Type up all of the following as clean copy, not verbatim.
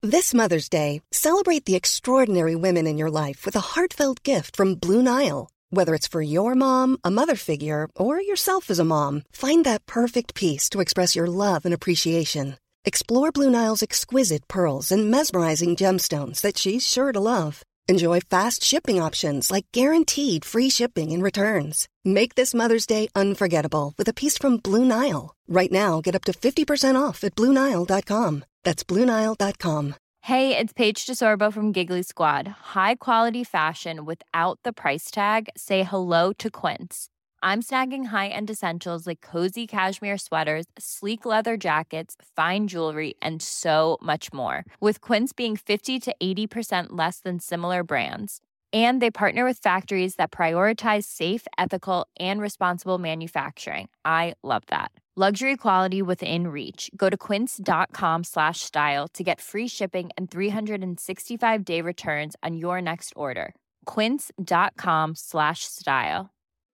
This Mother's Day, celebrate the extraordinary women in your life with a heartfelt gift from Blue Nile. Whether it's for your mom, a mother figure, or yourself as a mom, find that perfect piece to express your love and appreciation. Explore Blue Nile's exquisite pearls and mesmerizing gemstones that she's sure to love. Enjoy fast shipping options like guaranteed free shipping and returns. Make this Mother's Day unforgettable with a piece from Blue Nile. Right now, get up to 50% off at BlueNile.com. That's BlueNile.com. Hey, it's Paige DeSorbo from Giggly Squad. High quality fashion without the price tag. Say hello to Quince. I'm snagging high-end essentials like cozy cashmere sweaters, sleek leather jackets, fine jewelry, and so much more. With Quince being 50 to 80% less than similar brands. And they partner with factories that prioritize safe, ethical, and responsible manufacturing. I love that. Luxury quality within reach. Go to quince.com/style to get free shipping and 365-day returns on your next order. Quince.com/style.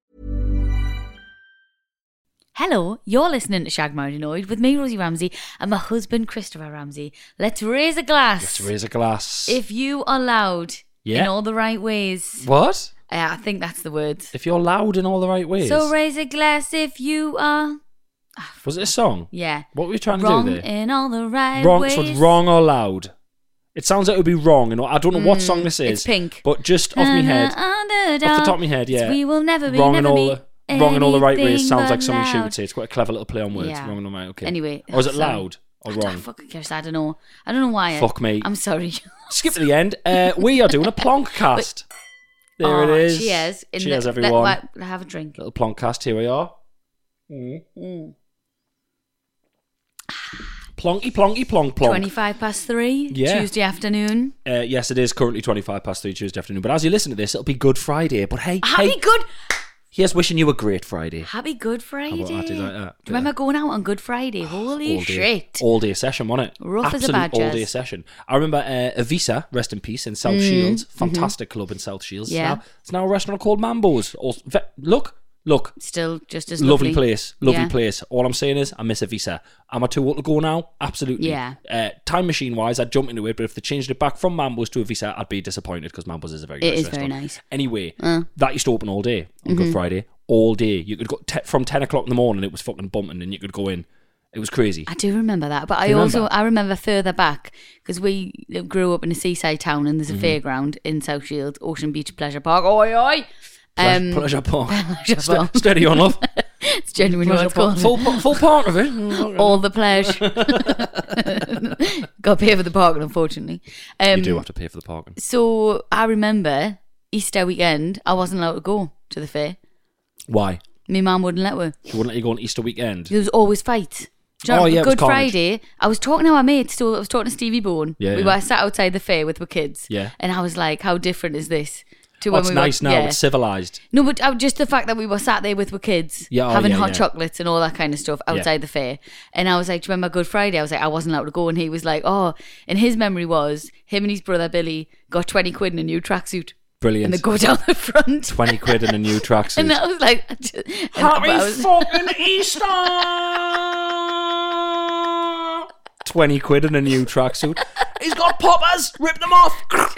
Hello, you're listening to Shag Married Annoyed with me, Rosie Ramsey, and my husband, Christopher Ramsey. Let's raise a glass. Let's raise a glass. If you are loud in all the right ways. What? I think that's the word. If you're loud in all the right ways. So raise a glass if you are... Was it a song? Yeah. What were you trying wrong to do there? in all the right wrong, ways. So it's wrong or loud? It sounds like it would be wrong. I don't know what song this is. It's Pink. But just off my head, off the top of my head, yeah. We will never be, wrong never in all be the wrong in all the right ways sounds like but something she loud. would say. It's quite a clever little play on words. Yeah. Wrong in all the right. Okay. Anyway. Or is it sorry. loud or wrong? I fucking care. I don't know. I don't know why. Fuck me. I'm sorry. Skip to the end. We are doing a Plonkcast. There it is. Cheers. Cheers, everyone. Let have a drink. Little Plonkcast. Here we are. Plonky, plonky, plonk, plonk. 3:25, Yeah. Tuesday afternoon. Yes, it is currently 3:25 Tuesday afternoon. But as you listen to this, it'll be Good Friday. But hey, here's wishing you a great Friday. Happy Good Friday. How about that? Like that? Do you remember going out on Good Friday? Holy shit. All day session, wasn't it? Rough as a Absolute badger. all day session. I remember Avisa, rest in peace, in South Shields. Fantastic club in South Shields. Yeah. It's now a restaurant called Mambo's. Look. Still just as Lovely lovely. place. Lovely place. All I'm saying is I miss Avisa. Am I too old to go now? Absolutely. Yeah. Time machine wise, I'd jump into it, but if they changed it back from Mambo's to Avisa, I'd be disappointed because Mambo's is a very nice It is restaurant. very nice. Anyway, that used to open all day on Good Friday. All day. You could go from 10 o'clock in the morning, it was fucking bumping, and you could go in. It was crazy. I do remember that, but you I remember further back because we grew up in a seaside town and there's a fairground in South Shields, Ocean Beach Pleasure Park. Oi, oi! Pleasure Park. Pleasure Park. Steady on, love. It's genuinely what it's called. Full part of it. All the pleasure. Got to pay for the parking, unfortunately. You do have to pay for the parking. So I remember Easter weekend, I wasn't allowed to go to the fair. Why? My mum wouldn't let her. She wouldn't let you go on Easter weekend. There was always fights. Do you know, Oh, yeah, it was Good carnage. Friday, I was talking to our mates, so I was talking to Stevie Bone. Yeah, we yeah. were sat outside the fair with the kids. Yeah. And I was like, how different is this? To Oh, it's nice now. Yeah. It's civilised. No, but just the fact that we were sat there with the kids, having hot chocolates and all that kind of stuff outside the fair. And I was like, do you remember Good Friday? I was like, I wasn't allowed to go. And he was like, oh. And his memory was him and his brother Billy got 20 quid in a new tracksuit. Brilliant. And they go down the front. 20 quid in a new tracksuit. And I was like... fucking Easter! 20 quid in a new tracksuit. He's got poppers! Rip them off!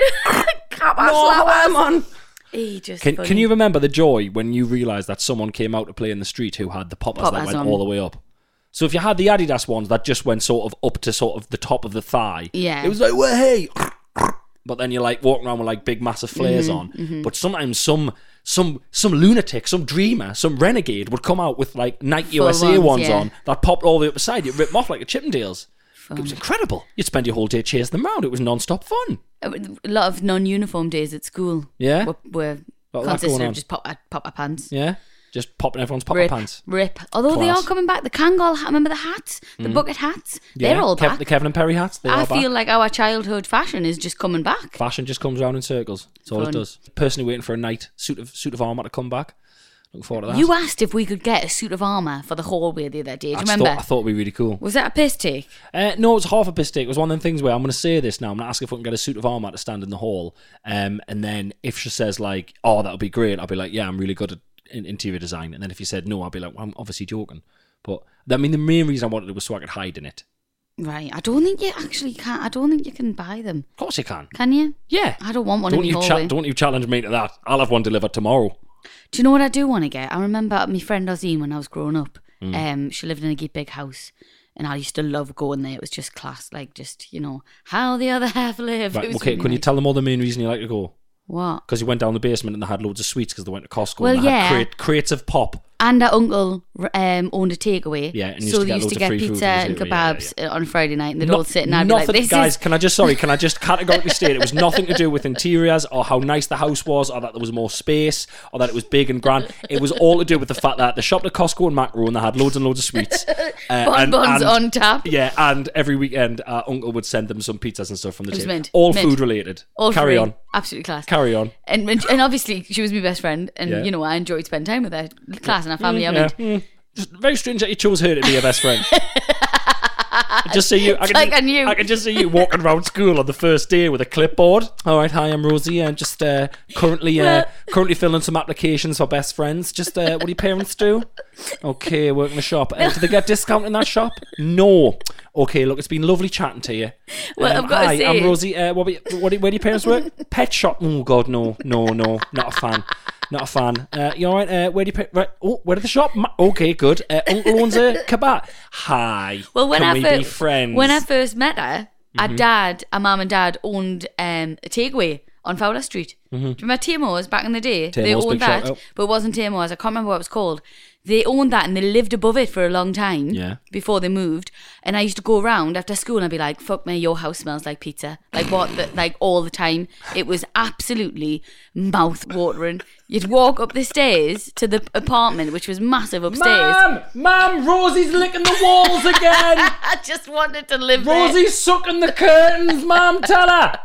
man. He just Can you remember the joy when you realised that someone came out to play in the street who had the poppers that went on. all the way up? So if you had the Adidas ones that just went sort of up to sort of the top of the thigh, Yeah. it was like, well, hey! But then you're like walking around with like big massive flares on. But sometimes some lunatic, some dreamer, some renegade would come out with like Nike Full USA ones yeah. on that popped all the way up the side. You'd rip them off like a Chippendales. Fun. It was incredible. You'd spend your whole day chasing them around. It was non-stop fun. A lot of non-uniform days at school. Yeah? Were Lot of that consistent going of on. just pop our pants. Yeah? Just popping everyone's popper Rip, pants. rip. Although they Class. are coming back. The Kangol, remember the hats? The bucket hats? They're all back. The Kevin and Perry hats, they I are back. feel like our childhood fashion is just coming back. Fashion just comes round in circles. That's all Fun. it does. Personally waiting for a night suit of armour to come back. Looking forward to that. You asked if we could get a suit of armour for the hallway the other day. Do you I remember? thought it'd be really cool. Was that a piss take? No, it was half a piss take. It was one of them things where I'm going to say this now. I'm going to ask if we can get a suit of armour to stand in the hall. And then if she says like, oh, that would be great, I'll be like, yeah, I'm really good at interior design. And then if you said no, I'll be like, well, I'm obviously joking. But I mean, the main reason I wanted it was so I could hide in it. Right. I don't think you actually can. I don't think you can buy them. Of course you can. Can you? Yeah. I don't want one in the hallway. Don't you challenge me to that. I'll have one delivered tomorrow. Do you know what I do want to get? I remember my friend Ozine when I was growing up. She lived in a big house. And I used to love going there. It was just class. Like, just, how the other half live. Right, okay, really can you tell them all the main reason you like to go? What? Because you went down the basement and they had loads of sweets because they went to Costco. Well, and they had crates of pop. And our uncle owned a takeaway. Yeah, and so they used to get pizza and kebabs on Friday night, and they'd all sit and I'd be like, "This guys, can I just categorically state it was nothing to do with interiors or how nice the house was or that there was more space or that it was big and grand. It was all to do with the fact that they shopped at Costco and Macro and they had loads and loads of sweets. Bonbons on tap. Yeah, and every weekend our uncle would send them some pizzas and stuff from the table. Mint. All food related. All Carry free. on. Absolutely class. Carry on. And obviously she was my best friend, and I enjoyed spending time with her. Class and her family. Just very strange that you chose her to be your best friend. I just see you. I can just see you walking around school on the first day with a clipboard. All right, hi, I'm Rosie. I'm just currently filling some applications for best friends. Just what do your parents do? Okay, work in the shop. Do they get discount in that shop? No. Okay, look, it's been lovely chatting to you. Well, I've got to say, I'm Rosie. Where do your parents work? Pet shop. Oh God, no, not a fan. Not a fan. You all right? Where do you right? Oh, where at the shop? Okay, good. Uncle owns a kebab. Hi. Well, when Can we be friends? When I first met her, our mum and dad owned a takeaway on Fowler Street. Do you remember Tamo's back in the day? They owned that, but it wasn't Tamo's. I can't remember what it was called. They owned that and they lived above it for a long time before they moved. And I used to go around after school and I'd be like, fuck me, your house smells like pizza. Like like all the time. It was absolutely mouth-watering. You'd walk up the stairs to the apartment, which was massive upstairs. Ma'am, Rosie's licking the walls again. I just wanted to live there. Rosie's sucking the curtains, Ma'am, tell her.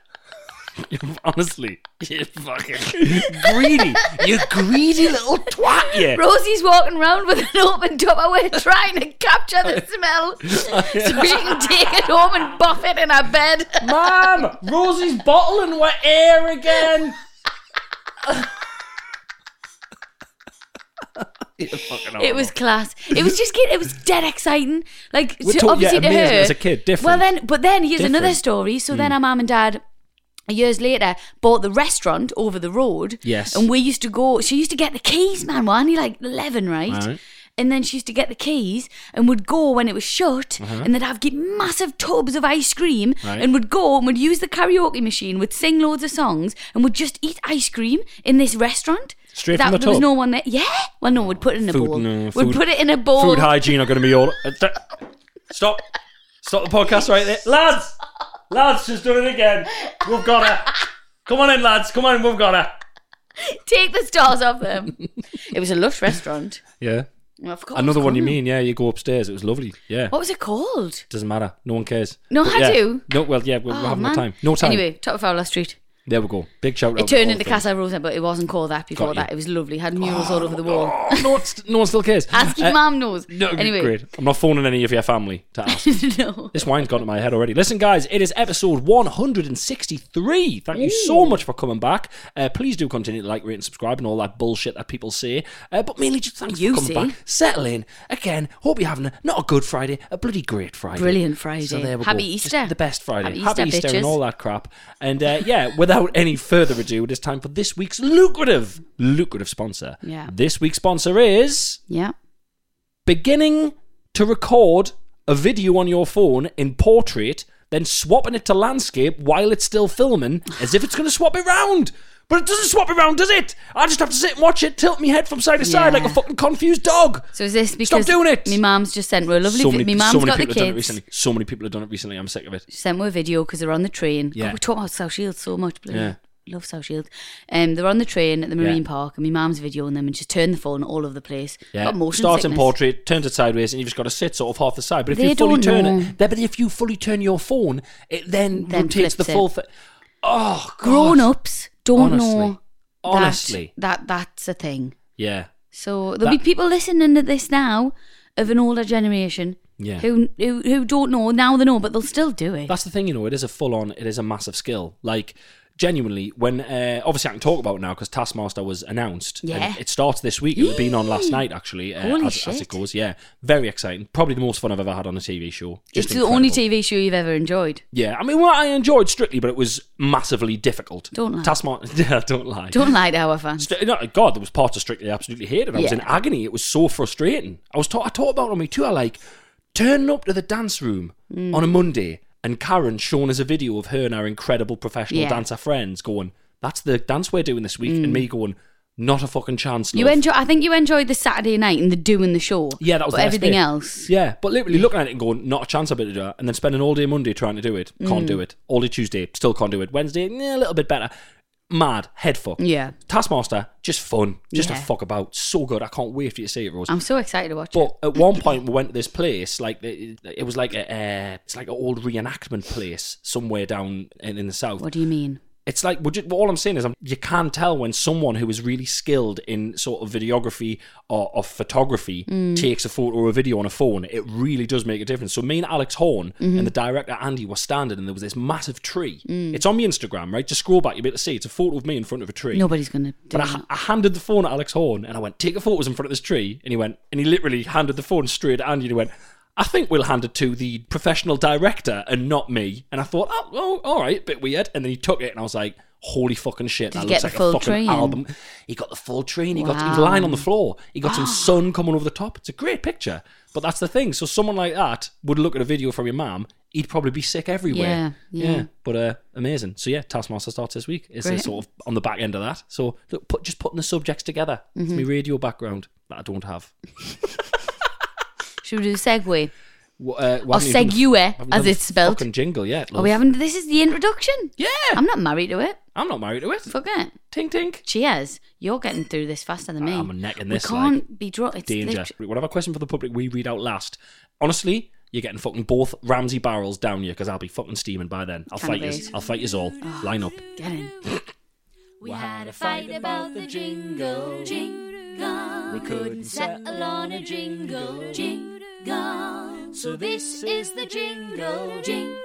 Honestly, you're fucking greedy. You greedy little twat, you. Rosie's walking around with an open Tupperware trying to capture the smell so she can take it home and buff it in her bed. Mom, Rosie's bottling wet air again. It was class. It was just it was dead exciting. Like, obviously to her as a kid, different. Well, then here's another story. So then our mum and dad, years later, bought the restaurant over the road. Yes. And we used to go. She used to get the keys, man. We're only like 11, right? And then she used to get the keys and would go when it was shut, and they'd have massive tubs of ice cream, and would go and would use the karaoke machine, would sing loads of songs, and would just eat ice cream in this restaurant. Straight from the tub? There was no one there. Yeah. Well, no, we'd put it in a bowl. We'd put it in a bowl. Food hygiene are going to be all... Stop the podcast right there. Lads, she's done it again. We've got her. Come on in, lads. Come on in, we've got her. Take the stars off them. It was a lush restaurant. Yeah. Well, Another one you mean, yeah, you go upstairs. It was lovely, yeah. What was it called? Doesn't matter. No one cares. No, I do. No, well, yeah, we're having no time. No time. Anyway, top of Fowler Street. There we go. Big shout out. It turned into Casa Rosa, but it wasn't called that before that. It was lovely. Had murals all over the wall. No one still cares. Ask your mum knows. No, anyway. Great. I'm not phoning any of your family to ask. No. This wine's gone to my head already. Listen, guys, it is episode 163. Thank you so much for coming back. Please do continue to like, rate and subscribe and all that bullshit that people say. But mainly just thanks for coming back. Settle in. Again, hope you're having not a good Friday, a bloody great Friday. Brilliant Friday. So there we Happy go. Easter. Just the best Friday. Happy Easter bitches. And all that crap. And without any further ado, it is time for this week's lucrative sponsor. Yeah. This week's sponsor is... Yeah. Beginning to record a video on your phone in portrait, then swapping it to landscape while it's still filming, as if it's going to swap it round. But it doesn't swap it round, does it? I just have to sit and watch it, tilt my head from side to side like a fucking confused dog. So is this because... Stop doing it! My mum's just sent me a lovely video. My mum's got the kids. So many people have done it recently. I'm sick of it. She sent me a video because they're on the train. Yeah. God, we talk about South Shields so much. Yeah. Love South Shields. They're on the train at the marine park, and my mum's videoing them, and she's turned the phone all over the place. Yeah. Got motion Starts sickness. in portrait, turns it sideways, and you've just got to sit sort of half the side. But if They you fully don't turn know. it, but if you fully turn your phone, it then rotates the flips full it. thing. Oh, God. Grown-ups don't know Honestly. that's a thing. Yeah. So there'll be people listening to this now of an older generation who don't know. Now they know, but they'll still do it. That's the thing, it is a full-on, it is a massive skill. Like, genuinely, when obviously I can talk about it now because Taskmaster was announced. Yeah. And it starts this week. It had been on last night, actually, as it goes. Yeah, very exciting. Probably the most fun I've ever had on a TV show. Just it's the only TV show you've ever enjoyed. Yeah, I mean, well, I enjoyed Strictly, but it was massively difficult. Don't lie. Yeah, don't lie. Don't lie to our fans. God, there was parts of Strictly I absolutely hated. I was in agony. It was so frustrating. I talked about it on me too. I like turning up to the dance room on a Monday and Karen showing us a video of her and our incredible professional dancer friends going, that's the dance we're doing this week, and me going, not a fucking chance. I think you enjoyed the Saturday night and the doing the show. Yeah, that was but everything else. Yeah, but literally looking at it and going, not a chance I'll be able to do it, and then spending all day Monday trying to do it, can't do it. All day Tuesday, still can't do it. Wednesday, a little bit better. Mad, head fuck. Yeah. Taskmaster, just fun, just a fuck about. So good. I can't wait for you to see it, Rose. I'm so excited to watch it. But at one point we went to this place, like it was like it's like an old reenactment place somewhere down in the south. What do you mean? It's like, all I'm saying is you can tell when someone who is really skilled in sort of videography or photography takes a photo or a video on a phone. It really does make a difference. So me and Alex Horn and the director Andy were standing and there was this massive tree. It's on my Instagram, right? Just scroll back, you'll be able to see. It's a photo of me in front of a tree. Nobody's going to do that. But I handed the phone to Alex Horn and I went, take a photos in front of this tree. And he literally handed the phone straight to Andy and he went, I think we'll hand it to the professional director and not me. And I thought, oh, all right, bit weird. And then he took it and I was like, holy fucking shit. Did that looks like a fucking album. He got the full tree and he was lying on the floor. He got some sun coming over the top. It's a great picture. But that's the thing. So someone like that would look at a video from your mum, he'd probably be sick everywhere. Yeah. But amazing. So yeah, Taskmaster starts this week. It's sort of on the back end of that. So look, just putting the subjects together. It's my radio background that I don't have. Should we do the segue? Or segue, as it's spelled. Fucking jingle, yeah. We haven't. This is the introduction. Yeah. I'm not married to it. I'm not married to it. Fuck it. Tink, tink. Cheers. You're getting through this faster than me. I'm necking this. We can't be drawn. It's danger. We'll have a question for the public we read out last. Honestly, you're getting fucking both Ramsey barrels down you because I'll be fucking steaming by then. I'll fight you all. Line up. Get in. We had a fight about the jingle. We couldn't settle on a jingle. So this is the jingle.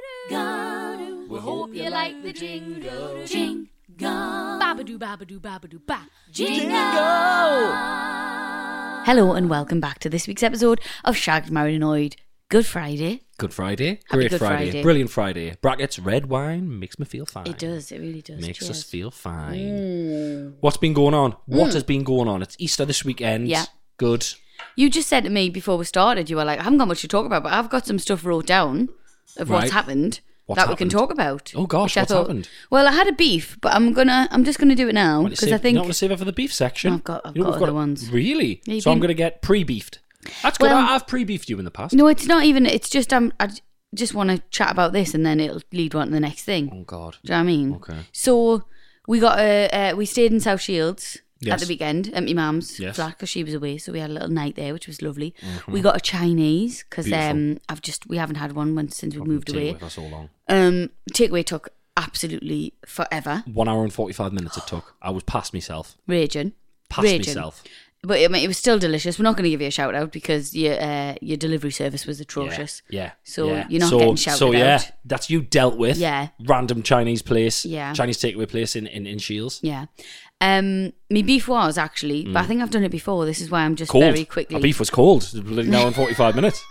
We hope you like the jingle. Babadoo, babadoo, babadoo, ba. Jingle! Hello and welcome back to this week's episode of Shagged, Married, Annoyed. Good Friday. Good Friday. Happy Great Good Friday. Brilliant Friday. Brackets, red wine makes me feel fine. It does. It really does. Makes us feel fine. What's been going on? What has been going on? It's Easter this weekend. Yeah. Good. You just said to me before we started, you were like, I haven't got much to talk about, but I've got some stuff wrote down of what's happened we can talk about. Oh gosh, what's happened? Well, I had a beef, but I'm just gonna do it now because I think you don't want to save it for the beef section. I've got other ones. Really? Yeah, so I'm gonna get pre-beefed. That's good. I've pre-beefed you in the past. No, it's not even. It's just I just want to chat about this, and then it'll lead on to the next thing. Oh God. Do you know what I mean? Okay. So we got we stayed in South Shields. Yes. At the weekend at my mum's flat because she was away, so we had a little night there, which was lovely. Mm-hmm. We got a Chinese because we haven't had one since we moved away. For so long. Takeaway took absolutely forever. 1 hour and 45 minutes it took. I was past myself. Raging. Myself. But I mean, it was still delicious. We're not going to give you a shout out because your delivery service was atrocious. Yeah. So you're not getting shouted out. That's you dealt with. Yeah. Random Chinese place. Yeah. Chinese takeaway place in Shields. Yeah. My beef was actually, but I think I've done it before. This is why I'm just cold. Very quickly. My beef was cold. It was bloody an hour and 45 minutes.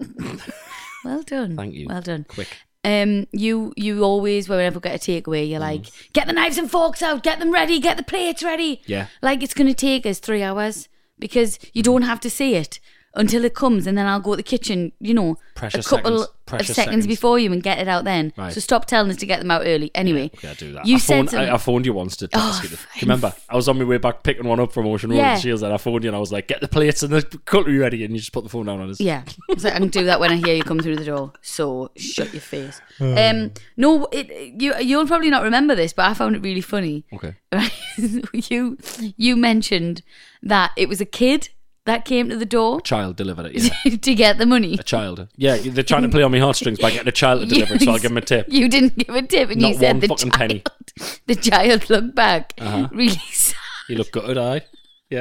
Well done. Thank you. Well done. Quick. You always, whenever we get a takeaway, you're like, get the knives and forks out, get them ready, get the plates ready. Yeah. Like it's going to take us 3 hours because you don't have to see it until it comes, and then I'll go to the kitchen, Precious a couple of seconds before you and get it out then. Right. So stop telling us to get them out early. Anyway, yeah, do that. I phoned you once to ask you. Remember, I was on my way back picking one up from Ocean Road in Shields, and I phoned you and I was like, get the plates and the cutlery ready, and you just put the phone down on us. Yeah, so I can do that when I hear you come through the door. So shut your face. No, you'll probably not remember this, but I found it really funny. Okay. Right? You mentioned that it was a kid that came to the door. A child delivered it, yeah. To get the money. A child. Yeah, they're trying to play on my heartstrings by getting a child to deliver it, so I'll give him a tip. You didn't give a tip, and not you said one the fucking child. Penny. The child looked back really sad. You look gutted, aye. Yeah.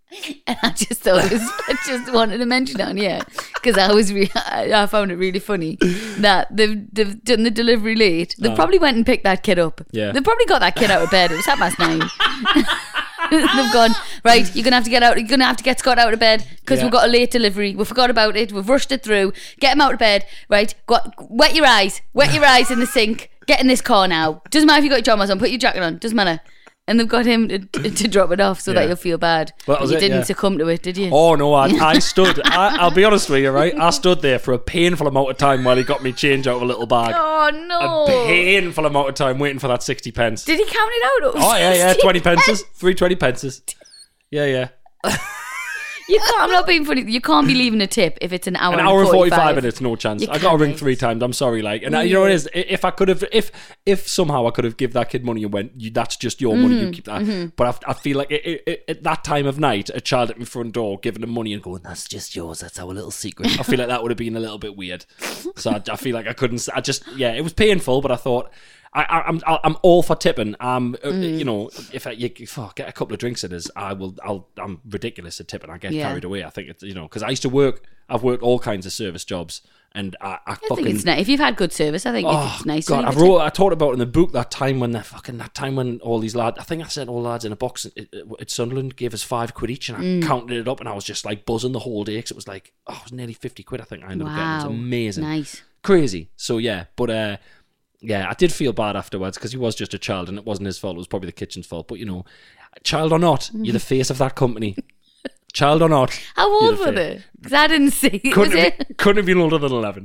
And I just thought I just wanted to mention it on here because I found it really funny that they've done the delivery late. They probably went and picked that kid up. Yeah. They probably got that kid out of bed. It was 9:30. They've gone, right, you're going to have to get out. You're going to have to get Scott out of bed because we've got a late delivery. We forgot about it. We've rushed it through. Get him out of bed. Right, wet your eyes. Wet your eyes in the sink. Get in this car now. Doesn't matter if you got your pajamas on. Put your jacket on. Doesn't matter. And they've got him to drop it off so that you'll feel bad. Well, you didn't succumb to it, did you? Oh, no, I stood. I'll be honest with you, right? I stood there for a painful amount of time while he got me change out of a little bag. Oh, no. A painful amount of time waiting for that 60 pence. Did he count it out? Oh, yeah, 20 pences. 3 20 pences. Yeah. I'm not being funny. You can't be leaving a tip if it's an hour and 45 minutes, no chance. I got to ring 3 times. I'm sorry, like, and you know what it is. If I could have, if somehow I could have give that kid money and went, that's just your money, you keep that. But I feel like at that time of night, a child at my front door giving them money and going, that's just yours. That's our little secret. I feel like that would have been a little bit weird. So I feel like I couldn't. It was painful, but I thought. I'm all for tipping. You know, if I get a couple of drinks in us, I'm ridiculous at tipping. I get carried away. I think it's, you know, because I used to work. I've worked all kinds of service jobs, and I think it's nice if you've had good service. I think it's nice. God, I talked about in the book that time when all these lads. I think I sent all lads in a box at Sunderland, gave us £5 each, and I counted it up, and I was just like buzzing the whole day because it was like, it was nearly £50. I think I ended up getting. It was amazing, nice, crazy. So yeah, but. Yeah, I did feel bad afterwards because he was just a child and it wasn't his fault. It was probably the kitchen's fault. But, you know, child or not, you're the face of that company. Child or not. How old were they? Because I didn't see it. Couldn't have been older than 11.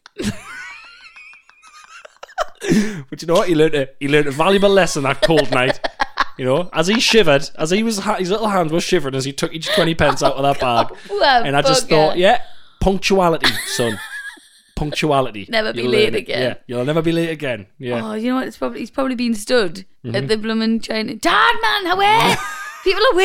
But you know what? He learned a valuable lesson that cold night. You know, as he shivered, his little hands were shivering as he took each 20 pence out of that bag. And I just thought, punctuality, son. Punctuality. Never be late again. Yeah, you'll never be late again. Yeah. Oh, you know what? He's probably been stood at the blooming China. Dad, man, how are people are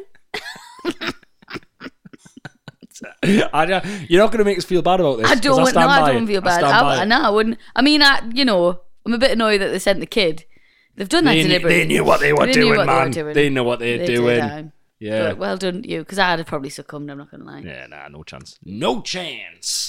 waiting. You're not going to make us feel bad about this. I don't feel bad. I wouldn't. I mean, I'm a bit annoyed that they sent the kid. They've done that deliberately. They knew what they were doing, man. They know what they're doing. Yeah. But well done to you, because I'd have probably succumbed, I'm not going to lie. Yeah, no chance. No chance.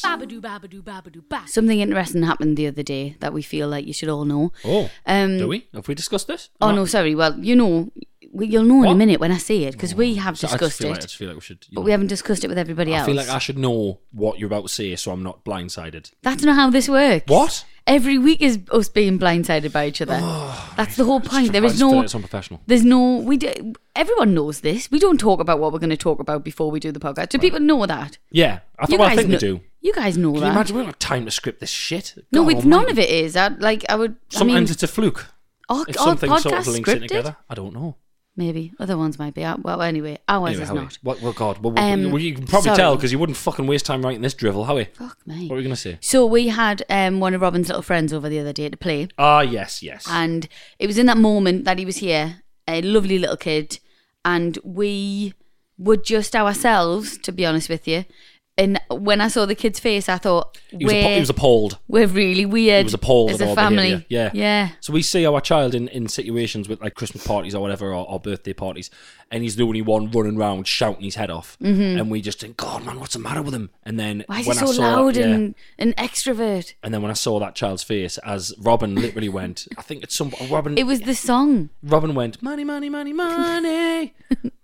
Something interesting happened the other day that we feel like you should all know. Oh, do we? Have we discussed this? No, sorry. Well, you know, you'll know in a minute when I say it, because we have discussed it. I just feel like we should. But we haven't discussed it with everybody else. I feel like I should know what you're about to say so I'm not blindsided. That's not how this works. What? Every week is us being blindsided by each other. That's the whole point. There is no. It's unprofessional. There's no. Everyone knows this. We don't talk about what we're going to talk about before we do the podcast. Do people know that? Yeah, I think they do. You guys know that. Can you imagine we don't have time to script this shit? No, none of it is. Sometimes it's a fluke. If something sort of links scripted? in together, I don't know. Maybe other ones might be. Well, anyway, ours is not. Well, God. You can probably tell because you wouldn't fucking waste time writing this drivel, how? Fuck me. What were you going to say? So we had one of Robin's little friends over the other day to play. Yes. And it was in that moment that he was here, a lovely little kid, and we were just ourselves, to be honest with you. And when I saw the kid's face, I thought, he was appalled. We're really weird. He was appalled as at a our family. Behaviour. Yeah. So we see our child in situations with like Christmas parties or whatever, or birthday parties, and he's the only one running around shouting his head off. Mm-hmm. And we just think, God, man, what's the matter with him? And then why is he so loud and an extrovert? And then when I saw that child's face, as Robin literally went, I think it's Robin. It was the song. Robin went, money, money, money, money,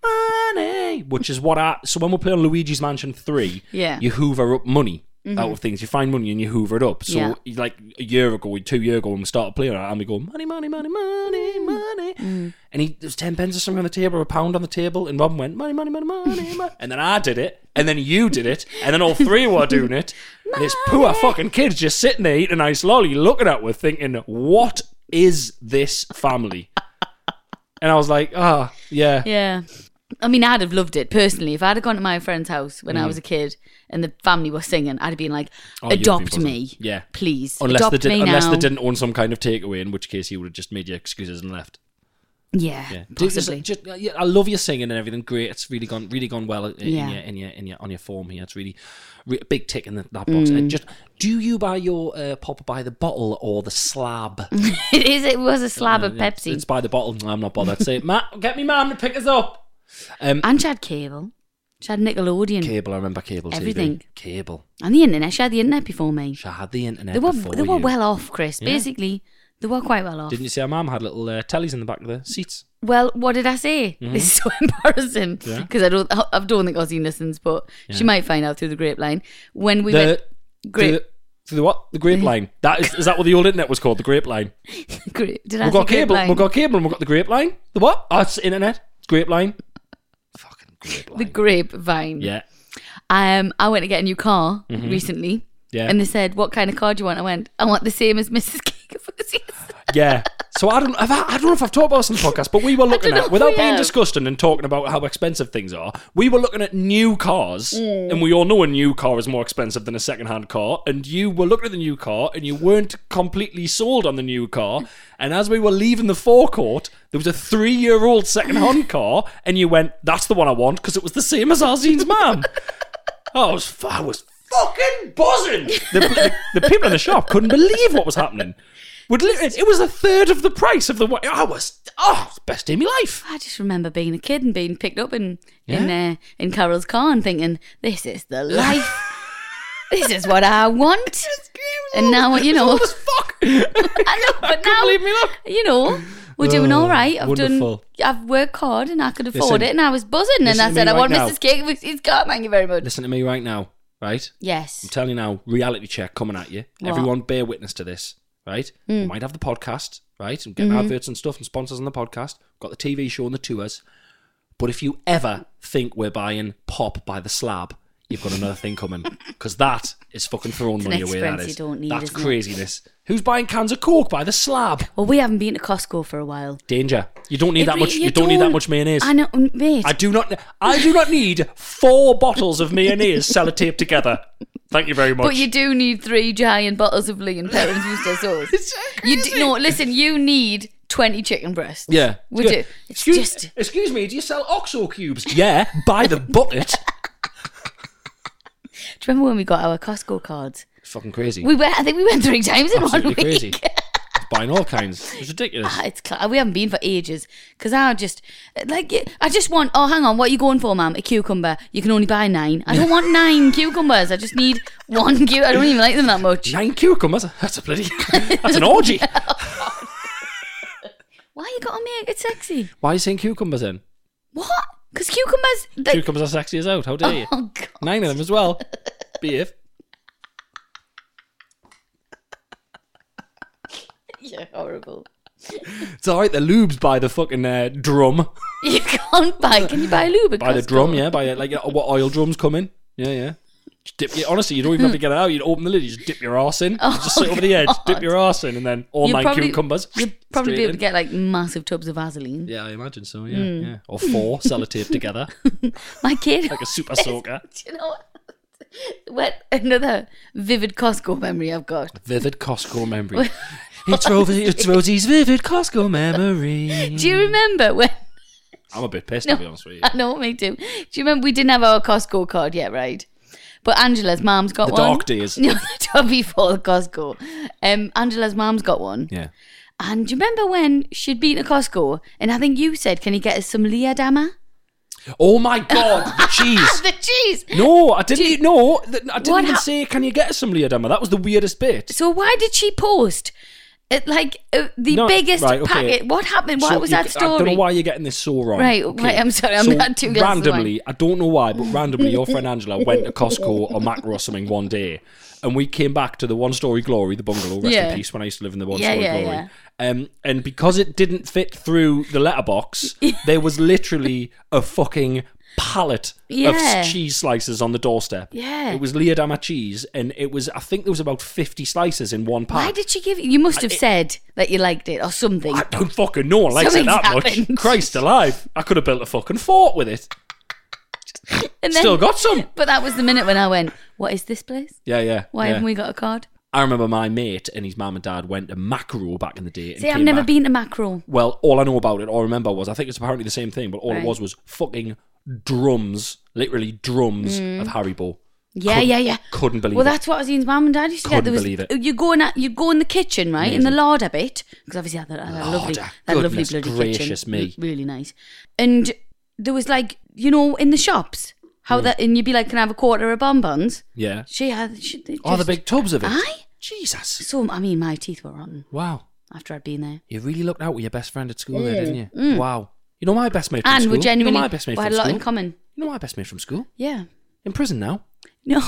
money, which is so when we play on Luigi's Mansion 3, you hoover up money out of things. You find money and you hoover it up. So like 2 years ago, when we started playing it, and we go, money, money, money, money, money. And there was 10 pence or something on the table, or £1 on the table, and Robin went, money, money, money, money, money. And then I did it, and then you did it, and then all three were doing it. And this poor fucking kid's just sitting there eating a nice lolly, looking at us thinking, what is this family? And I was like, yeah. Yeah. I mean, I'd have loved it personally. If I'd have gone to my friend's house when I was a kid and the family was singing, I'd have been like, adopt me. Yeah. Please. Unless they didn't own some kind of takeaway, in which case he would have just made you excuses and left. Yeah. Possibly. I love your singing and everything. Great. It's really gone well on your form here. It's really big tick in that box. And just, do you buy your pop by the bottle or the slab? It was a slab of Pepsi. It's by the bottle. I'm not bothered. Say, Matt, get me mum to pick us up. And she had cable. She had Nickelodeon. Cable, I remember cable Everything. TV. Cable. And the internet. She had the internet before me. She had the internet They before were you. well off, Chris. Yeah. Basically, they were quite well off. Didn't you see our mum had little tellies in the back of the seats? Well, what did I say? Mm-hmm. This is so embarrassing because I don't think Ozzy listens, but she might find out through the grapevine. When we went... Through the what? The grapevine. Is that what the old internet was called? The grapevine. Did I We've got cable. We've got cable and we've got the grapevine. The what? Oh, it's internet. Grapevine. Fucking grapevine. The grapevine. Yeah. I went to get a new car recently. Yeah. And they said, what kind of car do you want? I went, I want the same as Mrs. Gigafusius. Yeah. So I don't know if I've talked about this on the podcast, but we were looking at, without being disgusting and talking about how expensive things are, we were looking at new cars, and we all know a new car is more expensive than a second-hand car, and you were looking at the new car, and you weren't completely sold on the new car, and as we were leaving the forecourt, there was a 3-year-old second-hand car, and you went, that's the one I want, because it was the same as Arzine's mum. I was fucking buzzing. The people in the shop couldn't believe what was happening. It was a third of the price of the one. It's the best day of my life. I just remember being a kid and being picked up in Carol's car and thinking, this is the life. This is what I want. And now, you know. It's fuck. I know, but now, believe me, look. You know, we're doing all right. Wonderful. I've worked hard and I could afford it and I was buzzing and I said, I want Mrs. Cake's car. Thank you very much. Listen to me right now, right? Yes. I'm telling you now, reality check coming at you. What? Everyone bear witness to this. Right? We might have the podcast, right? And getting adverts and stuff and sponsors on the podcast. Got the TV show and the tours. But if you ever think we're buying Pop by the slab, you've got another thing coming. Because that is fucking throwing money away, that is. You don't need, that's craziness. Who's buying cans of Coke by the slab? Well, we haven't been to Costco for a while. Danger. You don't need that much. You don't need that much mayonnaise. I know, mate. I do not need 4 bottles of mayonnaise sellotaped together. Thank you very much. But you do need 3 giant bottles of Lee and Perrins Worcester sauce. Listen, you need 20 chicken breasts. Yeah. We do. Excuse me, do you sell OXO cubes? Yeah, by the bucket. Do you remember when we got our Costco cards? It's fucking crazy. I think we went 3 times in Absolutely 1 week. Crazy. Buying all kinds. It's ridiculous. We haven't been for ages because I just want. Oh, hang on, what are you going for, ma'am? A cucumber. You can only buy 9. I don't want 9 cucumbers. I just need 1 cucumber. I don't even like them that much. 9 cucumbers? That's a bloody. That's an orgy. Why you gotta make it sexy? Why are you saying cucumbers then? What? Because cucumbers. Cucumbers are sexy as out. How dare you? Oh, God. 9 of them as well. Beef. You're horrible. It's alright, the lube's by the fucking drum. You can't buy. Can you buy lube at By the Costco? drum, yeah. By what oil drums come in. Yeah. Honestly, you don't even have to get it out. You open the lid, you just dip your arse in. You just sit over the edge, dip your arse in, and then all 9 cucumbers. You'd probably be able to get like massive tubs of Vaseline. Yeah, I imagine so, yeah. Or 4 sellotaped together. My kid. Like a super soaker. Do you know what? Another vivid Costco memory I've got. Vivid Costco memory. It's Rosie's vivid Costco memory. Do you remember when... I'm a bit pissed, to be honest with you. I know, me too. Do you remember we didn't have our Costco card yet, right? But Angela's mum's got the one. The dark days. No, before the Costco. Angela's mum's got one. Yeah. And do you remember when she'd been to Costco and I think you said, can you get us some Leerdammer? Oh my God, the cheese. The cheese. No, I didn't. I didn't even say, can you get us some Leerdammer? That was the weirdest bit. So why did she post the biggest packet? What happened? What was that story? I don't know why you're getting this so wrong. Right, I'm sorry, I'm not too randomly, I don't know why, but randomly your friend Angela went to Costco or Macro or something one day, and we came back to the One Story Glory, the bungalow, rest in peace, when I used to live in the One Story Glory. Yeah. And because it didn't fit through the letterbox, there was literally a fucking pallet of cheese slices on the doorstep. Yeah. It was Leerdammer cheese, and I think there was about 50 slices in one pack. Why did she give you must have said that you liked it or something. I don't fucking know. I liked it that much. Christ alive. I could have built a fucking fort with it. And then, still got some. But that was the minute when I went, what is this place? Yeah. Why haven't we got a card? I remember my mate and his mum and dad went to Macro back in the day. See, I've never been to Macro. Well, all I know about it, all I remember was, I think it's apparently the same thing, but all it was fucking drums, literally drums of Haribo. Yeah. Couldn't believe it. Well, that's what Azine's mum and dad used to get. Couldn't believe it. You go in the kitchen, right? Amazing. In the larder bit, because obviously that lovely bloody gracious kitchen. Me. Really nice. And there was like, you know, in the shops, how that, and you'd be like, can I have a quarter of bonbons? Yeah. The big tubs of it. Aye. Jesus. So, I mean, my teeth were rotten. Wow. After I'd been there. You really looked out with your best friend at school there, didn't you? Wow. You know my best mate from school? And we genuinely, you know my best mate we had a lot in common. You know my best mate from school? Yeah. In prison now? No.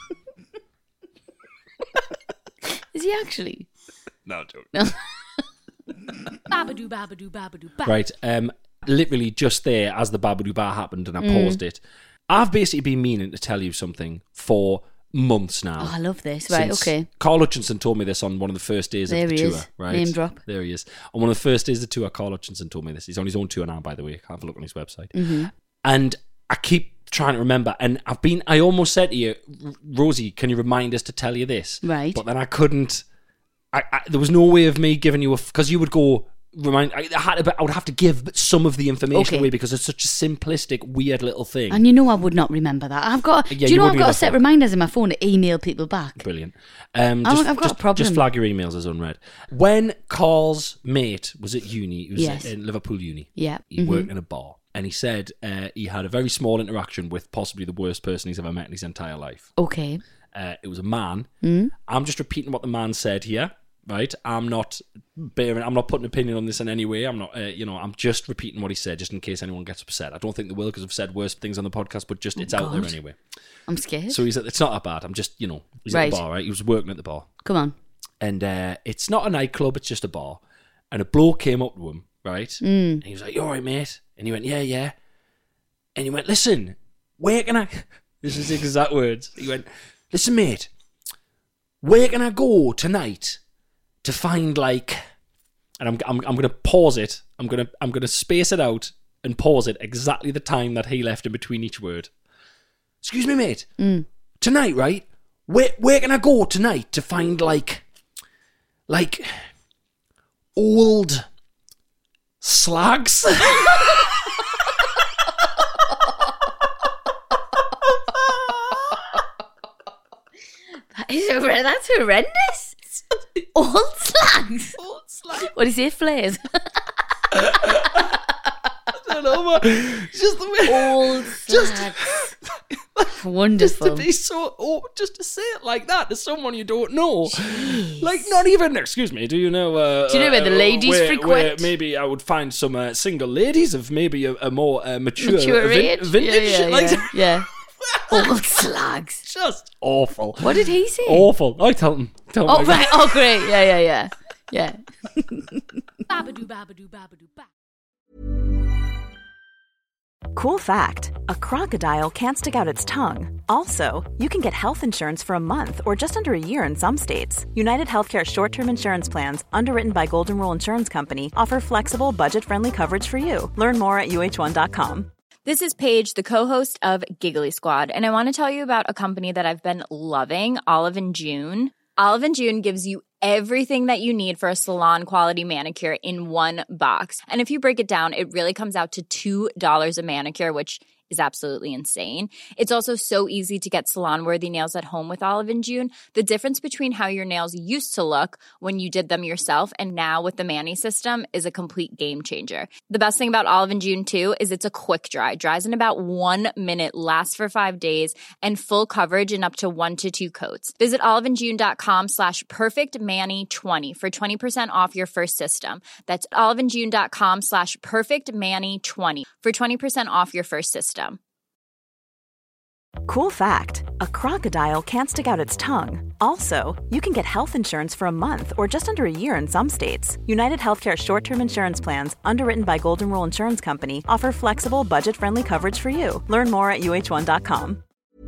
Is he actually? No, joke. No. Babadoo, babadoo, babadoo, ba. Right. Literally just there as the babadoo bar happened and I paused it. I've basically been meaning to tell you something for months now. Oh, I love this. Right, okay. Carl Hutchinson told me this on one of the first days of the tour. Is. Right? Name drop. There he is. On one of the first days of the tour, Carl Hutchinson told me this. He's on his own tour now, by the way. Have a look on his website. Mm-hmm. And I keep trying to remember. And I almost said to you, Rosie, can you remind us to tell you this? Right. But then I couldn't. There was no way of me giving you because you would go. I would have to give some of the information away because it's such a simplistic, weird little thing. And you know I would not remember that. I've got. Do you know I've got to set reminders in my phone to email people back? Brilliant. I've got a problem. Just flag your emails as unread. When Carl's mate was at uni, he was in Liverpool Uni. Yeah. He worked in a bar, and he said he had a very small interaction with possibly the worst person he's ever met in his entire life. Okay. It was a man. I'm just repeating what the man said here. Right, I'm not putting an opinion on this in any way. I'm not, I'm just repeating what he said, just in case anyone gets upset. I don't think they will because I've said worse things on the podcast, but just it's out there anyway. I'm scared. So it's not that bad. I'm just, he's at the bar, right? He was working at the bar. Come on. And it's not a nightclub; it's just a bar. And a bloke came up to him, right? And he was like, "You all right, mate?" And he went, "Yeah." And he went, "Listen, where can I?" This is his exact words. He went, "Listen, mate, where can I go tonight to find like," and I'm going to pause it. I'm going to space it out and pause it exactly the time that he left in between each word. "Excuse me, mate. Tonight, right? Where can I go tonight to find like old slags?" That's horrendous. Old slags. What do you say? Flares. I don't know, but just the way. Old slags. Wonderful. Just to say it like that to someone you don't know. Jeez. Like, not even, excuse me, do you know where the ladies frequent? Where maybe I would find some single ladies of maybe a more mature age? vintage. Yeah. Old slags. Just awful. What did he say? Awful. I tell him. Oh, right. Oh, great. Yeah. Babadoo, babadoo, babadoo, ba. Cool fact, a crocodile can't stick out its tongue. Also, you can get health insurance for a month or just under a year in some states. United Healthcare short-term insurance plans, underwritten by Golden Rule Insurance Company, offer flexible, budget-friendly coverage for you. Learn more at uh1.com. This is Paige, the co-host of Giggly Squad, and I want to tell you about a company that I've been loving, Olive & June. Olive & June gives you everything that you need for a salon-quality manicure in one box. And if you break it down, it really comes out to $2 a manicure, which is absolutely insane. It's also so easy to get salon-worthy nails at home with Olive & June. The difference between how your nails used to look when you did them yourself and now with the Mani system is a complete game changer. The best thing about Olive & June, too, is it's a quick dry. Dries in about 1 minute, lasts for 5 days, and full coverage in up to 1 to 2 coats. Visit oliveandjune.com/perfectmani20 for 20% off your first system. That's oliveandjune.com/perfectmani20 for 20% off your first system. Cool fact, a crocodile can't stick out its tongue. Also, you can get health insurance for a month or just under a year in some states. United Healthcare short-term insurance plans, underwritten by Golden Rule Insurance Company, offer flexible, budget-friendly coverage for you. Learn more at uh1.com.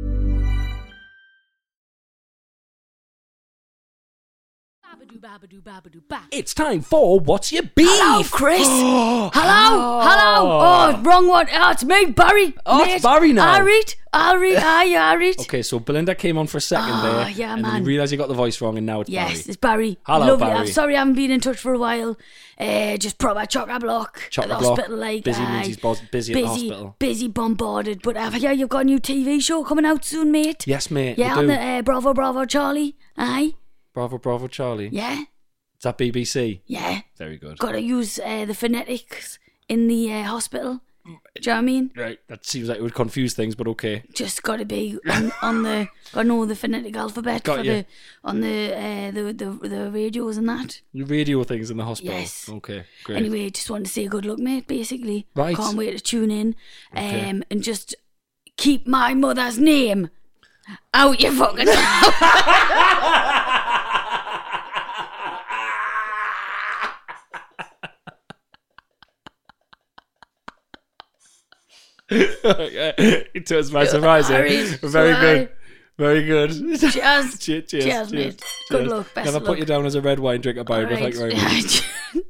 It's time for What's Your Beef? Hello, Chris. Hello. Oh, wrong one. Oh, it's me, Barry. Oh, mate. It's Barry now. Alright. Okay, so Belinda came on for a second there. Yeah, and man. then you realised you got the voice wrong, and now it's Barry. Yes, it's Barry. Hello, Lovely. Barry. I'm sorry I haven't been in touch for a while. Just proper chock-a-block at the hospital. Like, busy means he's busy at the hospital. Busy, bombarded. But yeah, you've got a new TV show coming out soon, mate. Yes, mate. Yeah, on the Bravo Charlie. Aye. Bravo Charlie. Yeah. Is that BBC? Yeah. Very good. Got to use the phonetics in the hospital. Do you know what I mean? Right, that seems like it would confuse things, but okay. Just got to be on the, got to know the phonetic alphabet on the radios and that. The radio things in the hospital. Yes. Okay, great. Anyway, just wanted to say good luck, mate, basically. Right. Can't wait to tune in. And just keep my mother's name out your fucking mouth. It was my surprise. Very good. Very good. Cheers. Cheers, mate. Good luck. Best Never of put luck. you down as a red wine drinker, Byron, but thank you very much.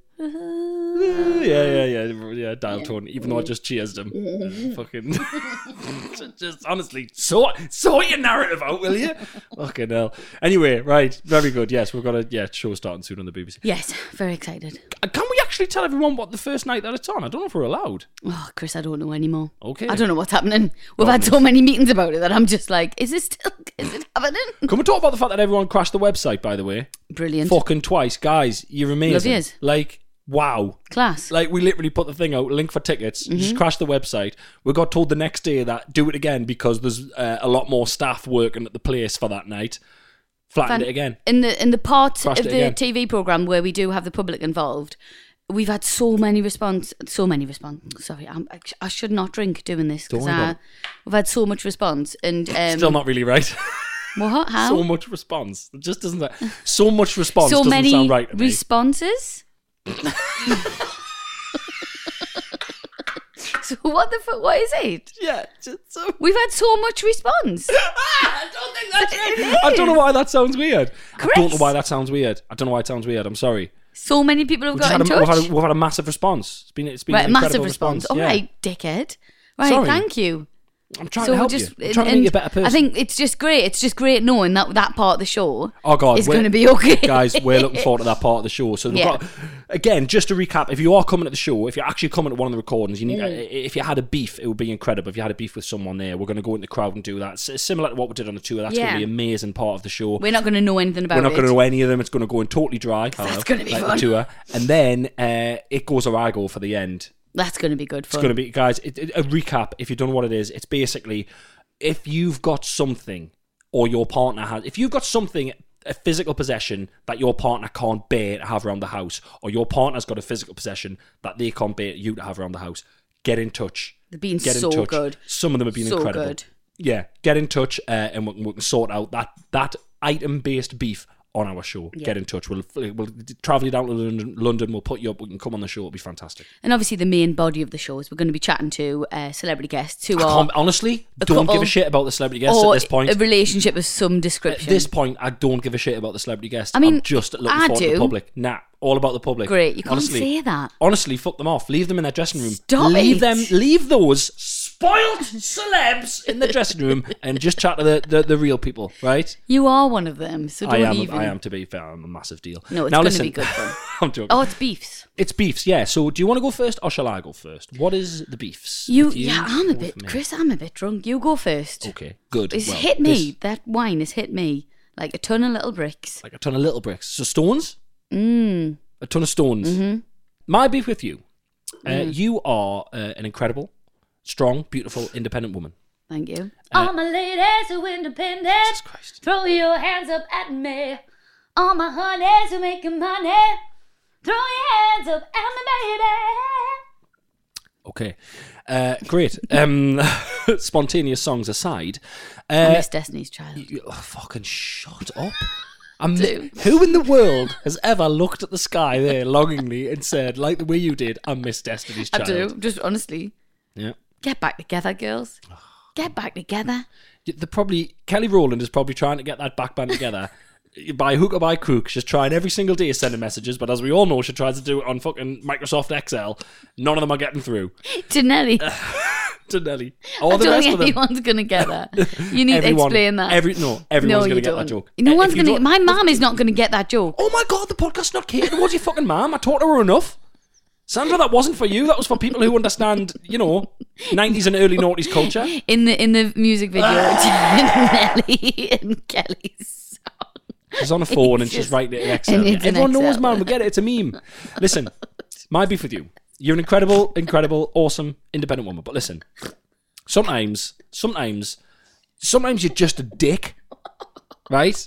Yeah, dial tone. Even though I just cheersed him. Fucking. just honestly, sort your narrative out, will you? Fucking hell. Anyway, right. Very good. Yes, we've got a show starting soon on the BBC. Yes, very excited. Can we actually tell everyone what the first night that it's on? I don't know if we're allowed. Oh, Chris, I don't know anymore. Okay. I don't know what's happening. We've had so many meetings about it that I'm just like, is it happening? Can we talk about the fact that everyone crashed the website, by the way? Brilliant. Fucking twice. Guys, you're amazing. Love yous. Like, wow. Class. Like, we literally put the thing out, link for tickets, just crashed the website. We got told the next day that do it again because there's a lot more staff working at the place for that night. Flattened it again. In the part Crashed of it the again. TV programme where we do have the public involved, we've had so many response. Sorry, I should not drink doing this because we've had so much response and Still not really right. What? How? So much response. It just doesn't. So much response So doesn't many sound right to me. responses. So what the fuck? What is it? Yeah, just so. We've had so much response. I don't think that's right. I don't know why that sounds weird. Chris? I don't know why that sounds weird. I don't know why it sounds weird. I'm sorry. So many people have got in touch. We've had a massive response. It's been Right, an massive incredible response. All yeah. right, dickhead. Right, Sorry. thank you. I'm trying to help you. I'm trying to make and you a better person. I think it's just great. It's just great knowing that part of the show is going to be okay. Guys, we're looking forward to that part of the show. So we've got, again, just to recap, if you are coming to the show, if you're actually coming to one of the recordings, you need. If you had a beef, it would be incredible. If you had a beef with someone there, we're going to go in the crowd and do that. It's similar to what we did on the tour. That's going to be an amazing part of the show. We're not going to know anything about it. We're not going to know any of them. It's going to go in totally dry. That's going to be fun. The tour. And then it goes or I go for the end. That's going to be good fun. It's going to be, guys, a recap, if you don't know what it is, it's basically, if you've got something, or your partner has, if you've got something, a physical possession that your partner can't bear to have around the house, or your partner's got a physical possession that they can't bear you to have around the house, get in touch. They've been Get in so touch. good. Some of them have been So incredible. good. Yeah, get in touch and we can sort out that item-based beef on our show. Yeah. Get in touch. We'll travel you down to London. We'll put you up. We can come on the show. It'll be fantastic. And obviously the main body of the show is we're going to be chatting to celebrity guests who Honestly, don't give a shit about the celebrity guests or at this point. a relationship of some description. At this point, I don't give a shit about the celebrity guests. I mean, I'm just looking I forward to do. the public. Nah, all about the public. Great, you can't honestly, say that. Honestly, fuck them off. Leave them in their dressing room. Stop Leave it. Leave those spoiled celebs in the dressing room and just chat to the real people, right? You are one of them, so don't even. I am, to be fair. I'm a massive deal. No, it's now, going to listen, be good fun. I'm joking. Oh, it's beefs. It's beefs, yeah. So do you want to go first or shall I go first? What is the beefs? Yeah, I'm a bit, Chris, I'm a bit drunk. You go first. Okay, good. It's Well, hit me. That wine has hit me like a ton of little bricks. Like a ton of little bricks. So stones? Mm. A ton of stones. Mm-hmm. My beef with you. You are an incredible, strong, beautiful, independent woman. Thank you. All my ladies who independent, Jesus Christ. throw your hands up at me. All my honeys who making money, throw your hands up at me, baby. Okay. Great. Spontaneous songs aside. I miss Destiny's Child. Fucking shut up. Who in the world has ever looked at the sky there longingly and said, like the way you did, I miss Destiny's Child? I do. Just honestly. Yeah. Get back together, girls. Get back together. Kelly Rowland is probably trying to get that back band together by hook or by crook. She's trying every single day sending messages, but as we all know, she tries to do it on fucking Microsoft Excel. None of them are getting through. To Nelly. To Nelly. I don't think anyone's going to get that. You need to explain that. Everyone's going to get that joke. No one's going to. My mum is not going to get that joke. Oh my God, the podcast's not catered towards your fucking mum. I taught her enough. Sandra, that wasn't for you. That was for people who understand, 90s and early noughties culture. In the music video, Nelly and Kelly's song. She's on a phone and she's writing it in Excel. Everyone knows, man. We get it. It's a meme. Listen, my beef with you. You're an incredible, awesome, independent woman. But listen, sometimes you're just a dick, right?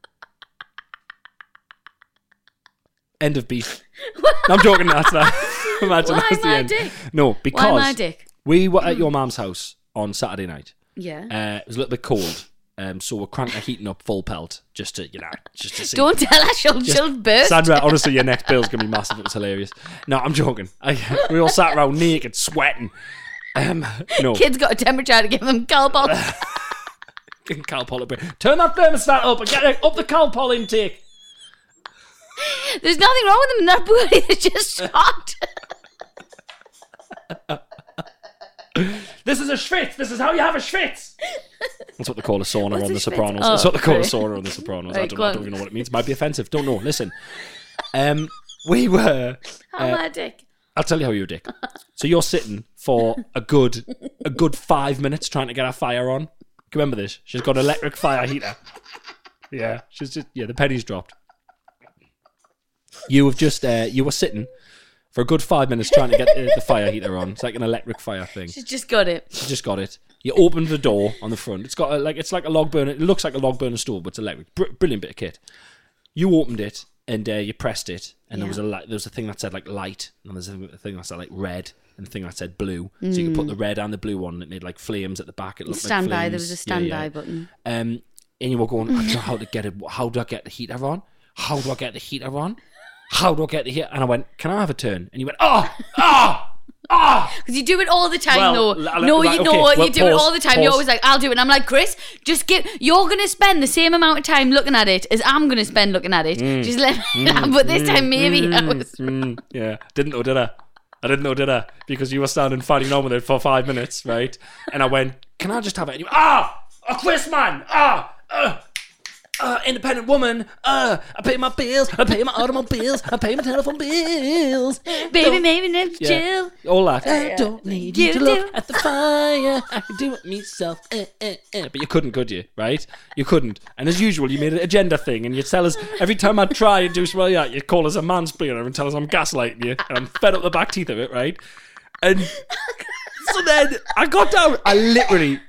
End of beef. No, I'm joking. That's that. Imagine Why that's the am I a end. dick? No, because Why am I a dick? we were at your mum's house on Saturday night. Yeah. It was a little bit cold. So we're cranking the heating up full pelt just to see. Don't tell her she'll burst. Sandra, honestly, your next bill's going to be massive. It was hilarious. No, I'm joking. We all sat around naked, sweating. No. Kids got a temperature to give them Calpol. Calpol. Turn that thermostat up and get up the Calpol intake. There's nothing wrong with them in their body. They're just shocked. This is a schwitz. This is how you have a schwitz. That's what they call a sauna on The Sopranos. Oh, That's what they call a sauna on The Sopranos. Right, I don't even know what it means. It might be offensive. Don't know. Listen. We were... How am I a dick? I'll tell you how you're a dick. So you're sitting for a good 5 minutes trying to get our fire on. Can you remember this? She's got an electric fire heater. Yeah. The penny's dropped. You were sitting for a good 5 minutes trying to get the fire heater on. It's like an electric fire thing. She's just got it. She just got it. You opened the door on the front. It's got it's like a log burner. It looks like a log burner stove, but it's electric. Brilliant bit of kit. You opened it and you pressed it, and there was a thing that said like light, and there's a thing that said like red, and a thing that said blue. So you could put the red and the blue on, and it made like flames at the back. It looked like flames. There was a standby button. And you were going, I don't know how to get it. How do I get the heater on? How do I get the heater on? How do I get the heater? And I went, can I have a turn? And you went, Because you do it all the time, though. You do it all the time. You're always like, I'll do it. And I'm like, Chris, you're going to spend the same amount of time looking at it as I'm going to spend looking at it. Just let me but this time, maybe. Yeah. Didn't know, did I? I didn't know, did I? Because you were standing fighting on with it for 5 minutes, right? And I went, can I just have it? And you went, Chris, man! Independent woman. I pay my bills. I pay my automobiles. I pay my telephone bills. Baby, maybe never chill. All that. I don't need you to look at the fire. I can do it myself. But you couldn't, could you? Right? You couldn't. And as usual, you made it a gender thing, and you'd tell us every time I'd try and do something like that, you'd call us a mansplainer and tell us I'm gaslighting you, and I'm fed up the back teeth of it, right? And so then I got down. I literally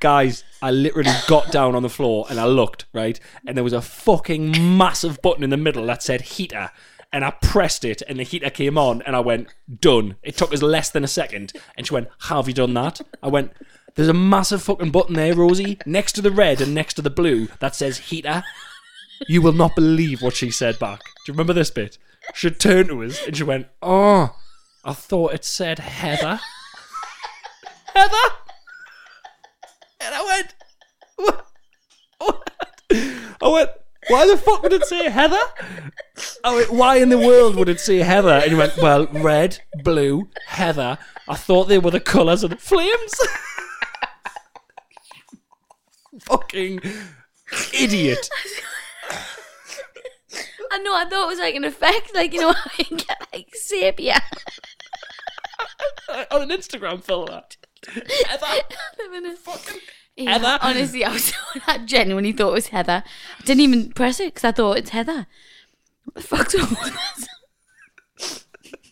got down on the floor and I looked, right? And there was a fucking massive button in the middle that said heater. And I pressed it and the heater came on and I went, done. It took us less than a second. And she went, how have you done that? I went, there's a massive fucking button there, Rosie, next to the red and next to the blue that says heater. You will not believe what she said back. Do you remember this bit? She turned to us and she went, I thought it said Heather. Heather? And I went, what? I went, why the fuck would it say Heather? I went, why in the world would it say Heather? And you went, well, red, blue, Heather. I thought they were the colours of the flames. Fucking idiot. I know, I thought it was like an effect, like, you know, how you get like sepia. On an Instagram filter. Heather. Heather. Honestly, I genuinely thought it was Heather. I didn't even press it because I thought it's Heather. What the fuck's wrong with this?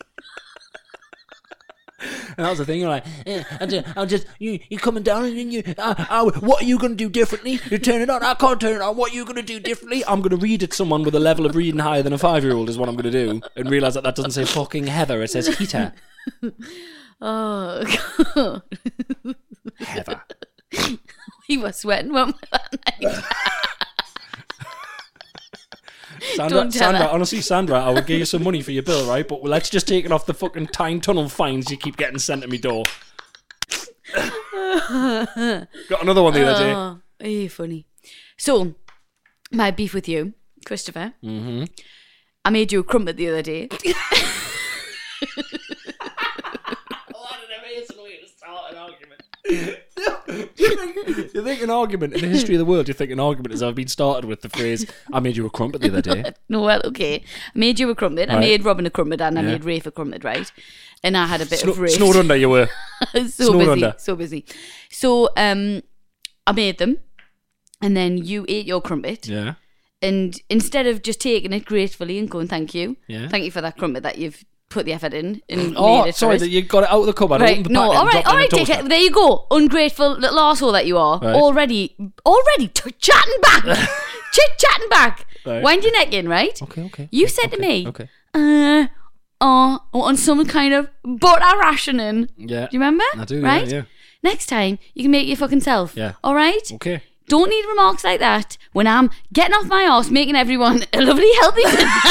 And that was the thing. You're like, I'll just you coming down and you. What are you going to do differently? You turn it on. I can't turn it on. What are you going to do differently? I'm going to read it to someone with a level of reading higher than a 5-year-old is what I'm going to do, and realise that doesn't say fucking Heather. It says heater. Oh God. Heather. We were sweating, weren't we, that night? Sandra, I would give you some money for your bill, right? But let's just take it off the fucking Tyne Tunnel fines you keep getting sent to me door. Got another one the other day. You're funny. So, my beef with you, Christopher. Mm-hmm. I made you a crumpet the other day. You think an argument in the history of the world, you think an argument has ever been started with the phrase, I made you a crumpet the other day? No, well, okay. I made you a crumpet. Right. I made Robin a crumpet and I made Rafe a crumpet, right? And I had a bit of Rafe. Snowed under you were. So busy. So I made them and then you ate your crumpet. Yeah. And instead of just taking it gratefully and going, thank you. Yeah. Thank you for that crumpet that you've put the effort in. Sorry, that you got it out of the cupboard. Right, no, all right, dickhead. There you go, ungrateful little arsehole that you are. Right. Already chatting back, chit-chatting back. Right. Wind your neck in, right? Okay. You said to me, on some kind of butter rationing. Yeah. Do you remember? I do, right? Yeah. Next time, you can make it your fucking self. Yeah. All right? Okay. Don't need remarks like that when I'm getting off my arse, making everyone a lovely, healthy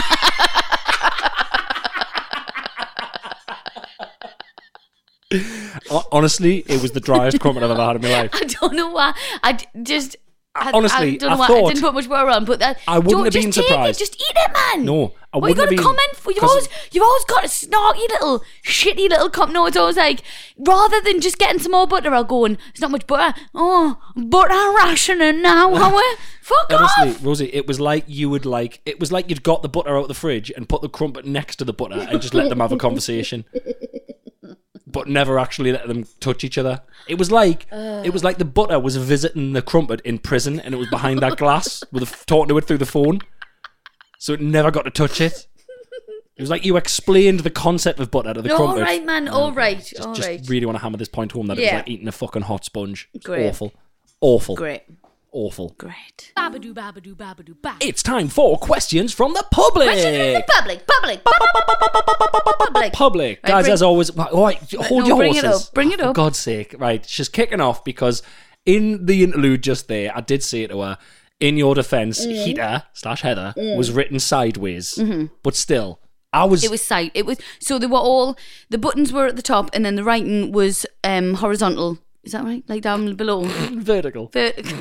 Honestly, it was the driest crumpet I've ever had in my life. I don't know why. Honestly, I don't know why. I didn't put much butter on, but that I wouldn't have been surprised. Just eat it, man. No, I wouldn't have been. What you got to comment for? You've always got a snarky little, shitty little comment. No, it's always like, rather than just getting some more butter, I'll go and it's not much butter. Oh, butter rationing now, Fuck Honestly, off. Rosie, it was like you'd got the butter out of the fridge and put the crumpet next to the butter and just let them have a conversation. But never actually let them touch each other. It was like the butter was visiting the crumpet in prison, and it was behind that glass with talking to it through the phone, so it never got to touch it. It was like you explained the concept of butter to the crumpet. All right, man. All right. Just really want to hammer this point home that it was like eating a fucking hot sponge. Great. Awful. Great. Awful. Great. Babadoo, babadoo, babadoo, ba. It's time for questions from the public. Questions from the public. Public. Guys, as always, hold your horses. Bring it up. For God's sake. Right, she's kicking off because in the interlude just there, I did say to her, in your defence, Heather/Heather was written sideways. But still, It was side. So they were all, the buttons were at the top and then the writing was horizontal. Is that right? Like down below? Vertical.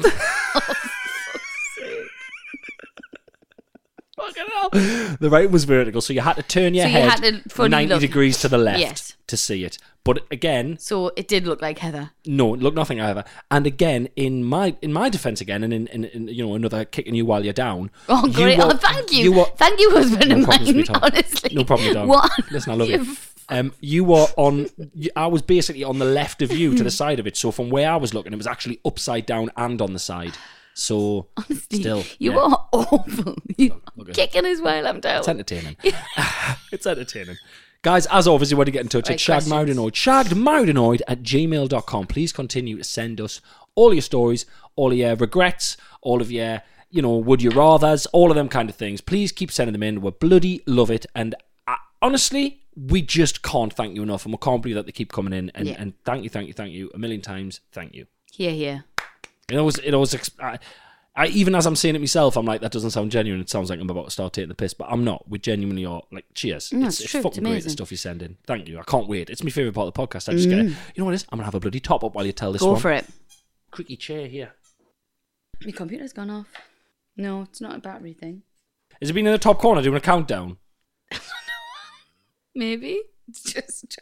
The writing was vertical, so you had to turn your head 90 degrees to the left to see it. But again, so it did look like Heather. No, it looked nothing like Heather. And again, in my defence again, and in another kicking you while you're down. Oh, great! Thank you, thank you, husband of mine. Honestly, no problem, Tom. What? Listen, I love you. You were on. I was basically on the left of you to the side of it. So from where I was looking, it was actually upside down and on the side. So honestly, still, you are awful. You're kicking as well. I'm down. It's entertaining. It's entertaining. Guys, as always, you want to get in touch at shaggedmarriedanoid@gmail.com. Please continue to send us all your stories, all your regrets, all of your, would you rathers, all of them kind of things. Please keep sending them in. We bloody love it. And honestly, we just can't thank you enough. And we can't believe that they keep coming in. And thank you a million times. Thank you. Yeah. It always even as I'm saying it myself, I'm like, that doesn't sound genuine. It sounds like I'm about to start taking the piss, but I'm not. We genuinely are. Like, cheers. No, it's true. fucking great, the stuff you send in. Thank you. I can't wait. It's my favourite part of the podcast. I just get it. You know what it is? I'm going to have a bloody top up while you tell this one. Go for it. Creaky chair here. My computer's gone off. No, it's not a battery thing. Has it been in the top corner doing a countdown? Maybe. It's just...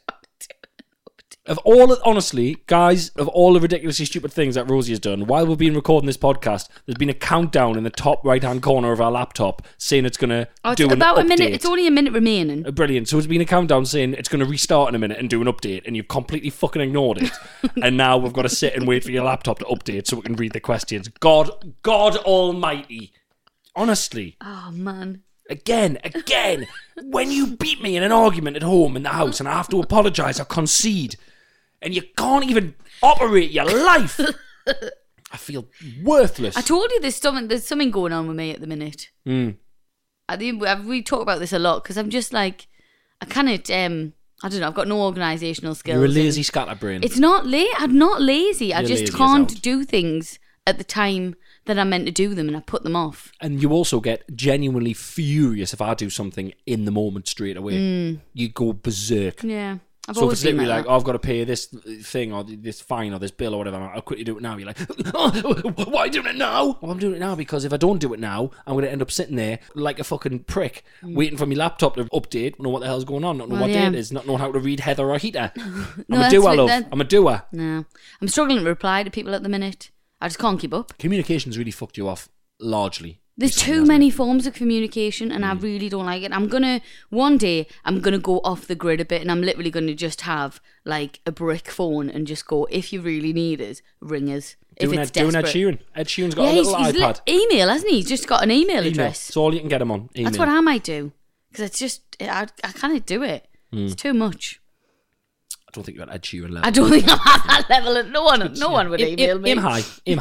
Honestly, guys, of all the ridiculously stupid things that Rosie has done, while we've been recording this podcast, there's been a countdown in the top right-hand corner of our laptop saying it's going to do an update. A minute. It's only a minute remaining. Brilliant. So it's been a countdown saying it's going to restart in a minute and do an update, and you've completely fucking ignored it. And now we've got to sit and wait for your laptop to update so we can read the questions. God almighty. Honestly. Oh, man. Again, when you beat me in an argument at home in the house and I have to apologise or concede, and you can't even operate your life, I feel worthless. I told you there's something going on with me at the minute. I think we talk about this a lot because I'm just like, I cannot, I don't know, I've got no organisational skills. You're a lazy scatterbrain. It's not I'm not lazy. I just lazy can't do things at the time that I'm meant to do them, and I put them off. And you also get genuinely furious if I do something in the moment straight away. You go berserk. Yeah. So if it's literally like, I've got to pay this thing or this fine or this bill or whatever, I'll quickly do it now. You're like, why are you doing it now? Well, I'm doing it now because if I don't do it now, I'm going to end up sitting there like a fucking prick, waiting for my laptop to update, know what the hell's going on, not know what day it is, not know how to read Heather or Heater. I'm a doer, love. I'm a doer. No. I'm struggling to reply to people at the minute. I just can't keep up. Communication's really fucked you off, largely. There's too many forms of communication and I really don't like it. One day, I'm going to go off the grid a bit and I'm literally going to just have like a brick phone and just go, if you really need us, ring us. If it's desperate. Ed Sheeran. Ed Sheeran's got a little iPad. Email, hasn't he? He's just got an email address. That's all you can get him on. Email. That's what I might do. Because it's just, I can't do it. It's too much. I don't think you're at Ed Sheeran level. I don't think I'm at that level. No one would email me. Aim high.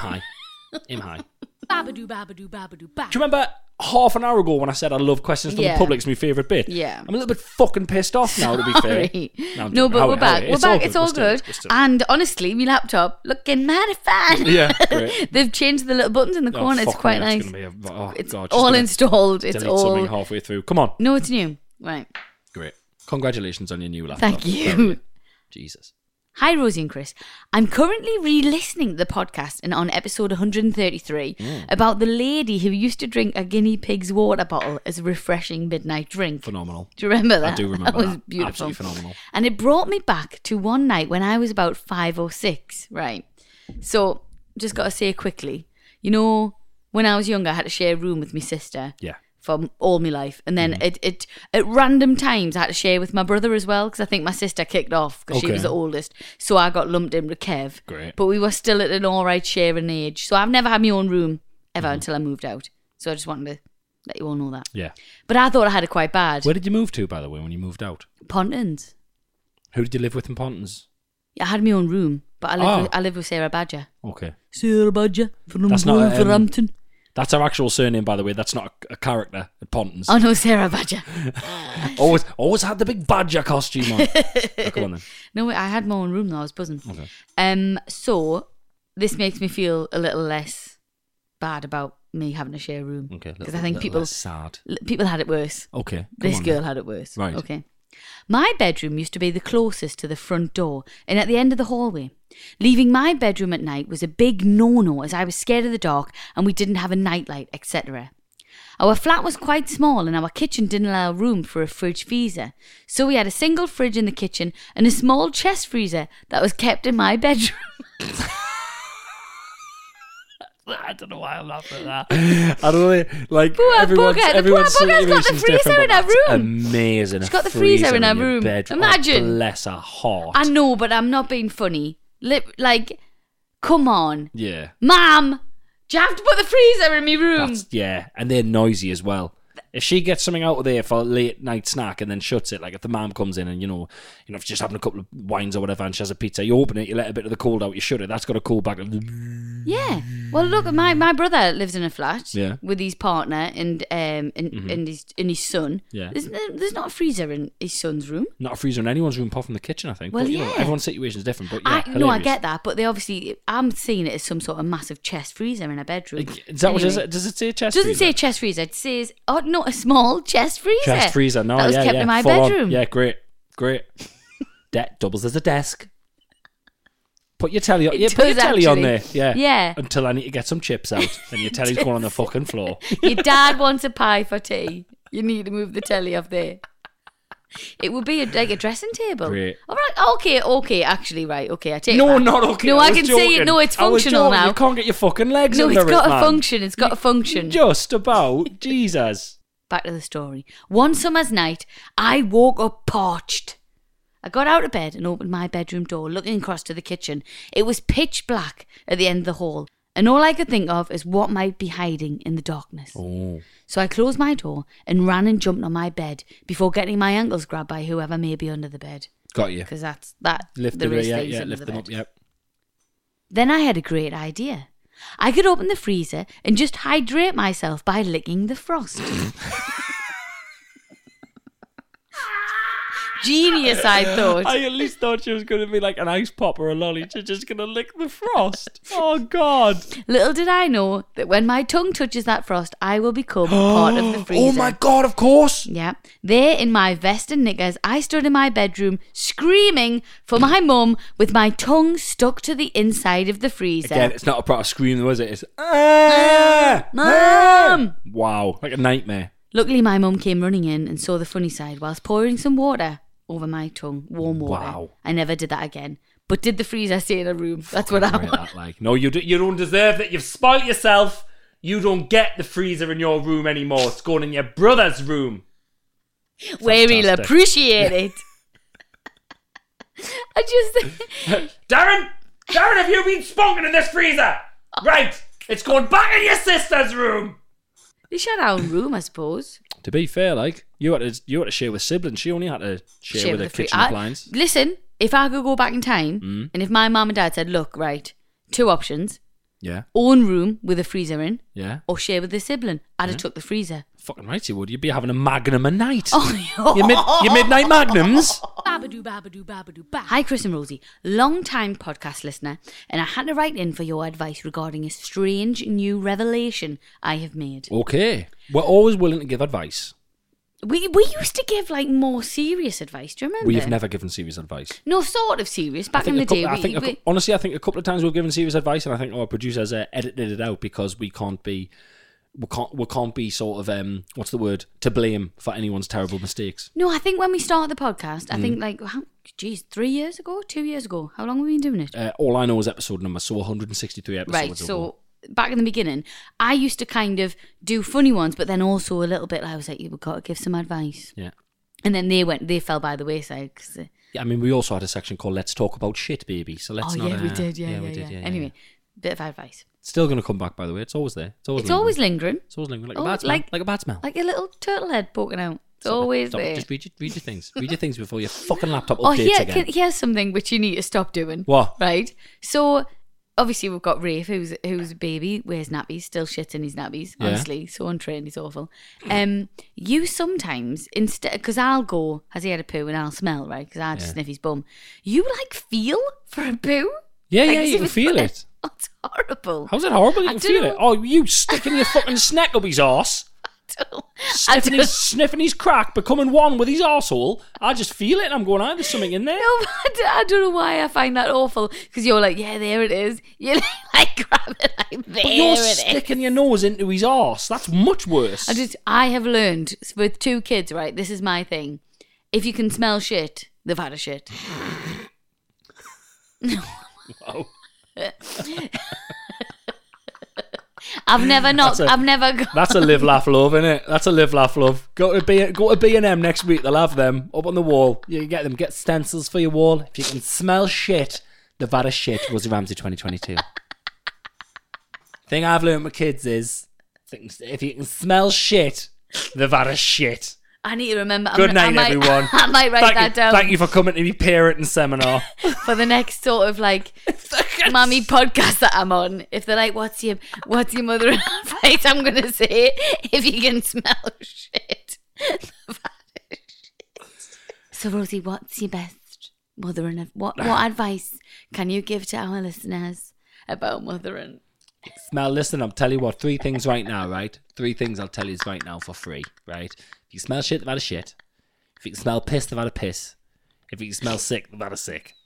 Babadoo, babadoo, babadoo, ba. Do you remember half an hour ago when I said I love questions from the public? It's my favourite bit. Yeah. I'm a little bit fucking pissed off now, to be fair. No, but we're back. We're back. It's all good. And honestly, my laptop looking mighty fine. Yeah, great. They've changed the little buttons in the corner. It's quite nice. It's all installed. It's all something halfway through. Come on. No, it's new. Right. Great. Congratulations on your new laptop. Thank you. Jesus. Hi, Rosie and Chris. I'm currently re-listening to the podcast and on episode 133 about the lady who used to drink a guinea pig's water bottle as a refreshing midnight drink. Phenomenal. Do you remember that? I do remember that. That was beautiful. Absolutely phenomenal. And it brought me back to one night when I was about 5 or 6, right? So, just got to say quickly, you know, when I was younger, I had to share a room with my sister. Yeah. For all my life. And then it at random times I had to share with my brother as well, because I think my sister kicked off because she was the oldest, so I got lumped in with Kev. Great. But we were still at an alright sharing age, so I've never had my own room ever until I moved out. So I just wanted to let you all know that. Yeah. But I thought I had it quite bad. Where did you move to, by the way, when you moved out? Pontins. Who did you live with in Pontins? Yeah, I had my own room, but I lived with Sarah Badger. Okay. Sarah Badger from That's not, Wolverhampton. That's our actual surname, by the way. That's not a character at Pontins. Oh no, Sarah Badger. always had the big badger costume on. Come on then. No, I had my own room though. I was buzzing. Okay. So this makes me feel a little less bad about me having to share a room. Okay. Because I think people had it worse. Okay. This girl had it worse. Right. Okay. My bedroom used to be the closest to the front door and at the end of the hallway. Leaving my bedroom at night was a big no-no as I was scared of the dark and we didn't have a nightlight, etc. Our flat was quite small and our kitchen didn't allow room for a fridge freezer. So we had a single fridge in the kitchen and a small chest freezer that was kept in my bedroom. I don't know why I'm laughing at that. I don't know, like everyone's got the freezer in her room. Amazing. She's got the freezer in her room. Bedroom. Imagine. Oh, bless her heart. I know, but I'm not being funny. Like, come on. Yeah. Mom, do you have to put the freezer in my room? Yeah, and they're noisy as well. If she gets something out of there for a late night snack and then shuts it, like if the mom comes in and you know, if she's having a couple of wines or whatever and she has a pizza, you open it, you let a bit of the cold out, you shut it. That's got a cold back. Yeah. Well, look, my brother lives in a flat with his partner and his son. Yeah. There's not a freezer in his son's room. Not a freezer in anyone's room apart from the kitchen, I think. Well, but, yeah. Everyone's situation is different. But yeah, I get that, but they obviously, I'm seeing it as some sort of massive chest freezer in a bedroom. Is that what it is? Does it say chest freezer? It doesn't say chest freezer. It says, a small chest freezer. Chest freezer, no, that was kept in my bedroom. Yeah, great. Doubles as a desk. Put your telly on there. Yeah. Until I need to get some chips out and your telly's going on the fucking floor. Your dad wants a pie for tea. You need to move the telly off there. It would be like a dressing table. Great. All right. Okay. Actually, right. Okay, I take it No, back. not okay. No, I can see it. No, it's functional now. You can't get your fucking legs under it, No, it's got man. a function. It's got a function. Just about. Jesus. Back to the story. One summer's night, I woke up parched. I got out of bed and opened my bedroom door, looking across to the kitchen. It was pitch black at the end of the hall, and all I could think of is what might be hiding in the darkness. Oh. So I closed my door and ran and jumped on my bed before getting my ankles grabbed by whoever may be under the bed. Got you. Because that. Lift there is them, under lift the them bed. up, yep. Then I had a great idea. I could open the freezer and just hydrate myself by licking the frost. Genius, I thought. I at least thought she was going to be like an ice pop or a lolly. She's just going to lick the frost. Oh, God. Little did I know that when my tongue touches that frost, I will become part of the freezer. Oh, my God, of course. Yeah. There in my vest and knickers, I stood in my bedroom screaming for my mum with my tongue stuck to the inside of the freezer. Again, it's not a proper scream, though, is it? It's Mum! Wow, like a nightmare. Luckily, my mum came running in and saw the funny side whilst pouring some water over my tongue, warm water. Wow. I never did that again. But did the freezer stay in a room? That's what I want. No, you don't deserve that. You've spoilt yourself. You don't get the freezer in your room anymore. It's going in your brother's room. Where he'll appreciate it. I just... Darren, have you been spunking in this freezer? Right, it's going back in your sister's room. They shut our own room, I suppose. To be fair, like, you had to share with siblings. She only had to share with her kitchen appliance. Listen, if I could go back in time, and if my mum and dad said, look, right, 2 options. Yeah. Own room with a freezer in. Yeah. Or share with a sibling. I'd have took the freezer. Fucking right you would. You'd be having a Magnum a night. Oh, your midnight Magnums. Hi, Chris and Rosie. Long-time podcast listener, and I had to write in for your advice regarding a strange new revelation I have made. Okay. We're always willing to give advice. We used to give like more serious advice. Do you remember? We've never given serious advice. No, sort of serious. Back in the day, honestly, I think a couple of times we've given serious advice, and I think our producers edited it out because we can't be sort of what's the word, to blame for anyone's terrible mistakes. No, I think when we started the podcast, I think like 3 years ago, 2 years ago. How long have we been doing it? All I know is episode number, so 163 episodes. Right, so back in the beginning, I used to kind of do funny ones, but then also a little bit like, I was like, you've got to give some advice. Yeah. And then they fell by the wayside. Yeah, I mean, we also had a section called Let's Talk About Shit, Baby. So let's not... we did. Yeah. Anyway, bit of advice. Still going to come back, by the way. It's always there. It's always lingering. It's always lingering. Like a bad smell. Like a bad smell. Like a little turtle head poking out. It's always there. Just read your things. Read your things before your fucking laptop updates again. Here's something which you need to stop doing. What? Right? So... Obviously, we've got Rafe, who's a baby, wears nappies, still shits in his nappies. Yeah. Honestly, so untrained, he's awful. You sometimes, instead, because I'll go, has he had a poo, and I'll smell, right? Because I just sniff his bum. You like feel for a poo? Yeah, you can feel it. Oh, it's horrible. How's it horrible? You can feel it. Oh, you sticking your fucking snack up his arse. Sniffing his crack, becoming one with his arsehole. I just feel it and I'm going, there's something in there. No, I don't know why I find that awful. Because you're like, yeah, there it is. You're like grabbing it like, there but you're sticking your nose into his arse. That's much worse. I have learned with 2 kids, right? This is my thing. If you can smell shit, they've had a shit. Wow. I've never gone. That's a live, laugh, love, isn't it? That's a live, laugh, love. Go to B&M next week. They'll have them up on the wall. You can get them. Get stencils for your wall. If you can smell shit, they've had a shit. Rosie Ramsey 2022. Thing I've learned with kids is, if you can smell shit, they've had a shit. I need to remember. Good night, everyone. I might write that down. Thank you for coming to my parenting seminar. For the next sort of like mummy podcast that I'm on. If they're like, what's your mother advice? I'm going to say, if you can smell shit. So Rosie, what's your best mothering? What advice can you give to our listeners about mothering? Listen, I'll tell you what, 3 things right now, right? 3 things I'll tell you right now for free, right? If you smell shit, they've had a shit. If you can smell piss, they've had a piss. If you can smell sick, they've had a sick.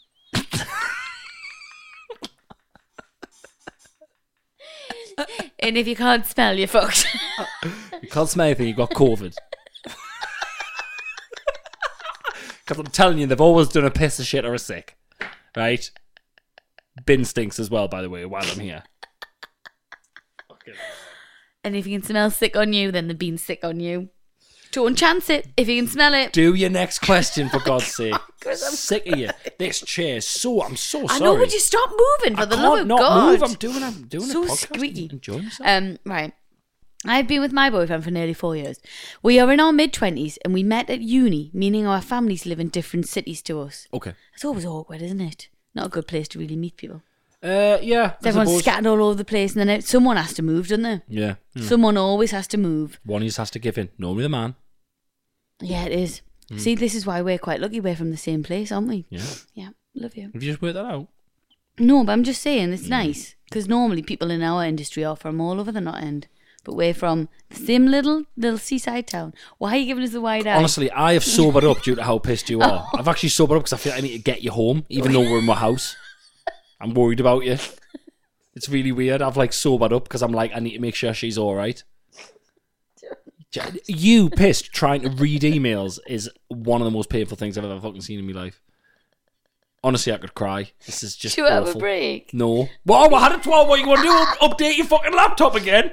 And if you can't smell, you're fucked. You can't smell anything, you've got COVID. Because I'm telling you, they've always done a piss, a shit, or a sick. Right? Bin stinks as well, by the way, while I'm here. And if you can smell sick on you, then they've been sick on you. Don't chance it if you can smell it. Do your next question, for God's sake. I'm sick of you. This chair, I'm so sorry. I know, would you stop moving for the love of God? I can't not move. I'm doing so a podcast. Squeaky. Enjoy myself. Right. I've been with my boyfriend for nearly 4 years. We are in our mid-20s and we met at uni, meaning our families live in different cities to us. Okay. It's always awkward, isn't it? Not a good place to really meet people. Yeah. Everyone's scattered all over the place, and then someone has to move, doesn't they? Yeah. Someone always has to move. One just has to give in. Normally the man. Yeah, it is. See, this is why we're quite lucky. We're from the same place, aren't we? Yeah. Yeah, love you. Have you just worked that out? No, but I'm just saying it's nice because normally people in our industry are from all over the Not End, but we're from the same little seaside town. Why are you giving us the wide eye? Honestly, I have sobered up due to how pissed you are. I've actually sobered up because I feel like I need to get you home, even though we're in my house. I'm worried about you. It's really weird. I've like sobered up because I'm like, I need to make sure she's all right. You pissed trying to read emails is one of the most painful things I've ever fucking seen in my life. Honestly, I could cry. This is just Do you have awful. a break? No. Well, I had a 12. What you want to do? Update your fucking laptop again?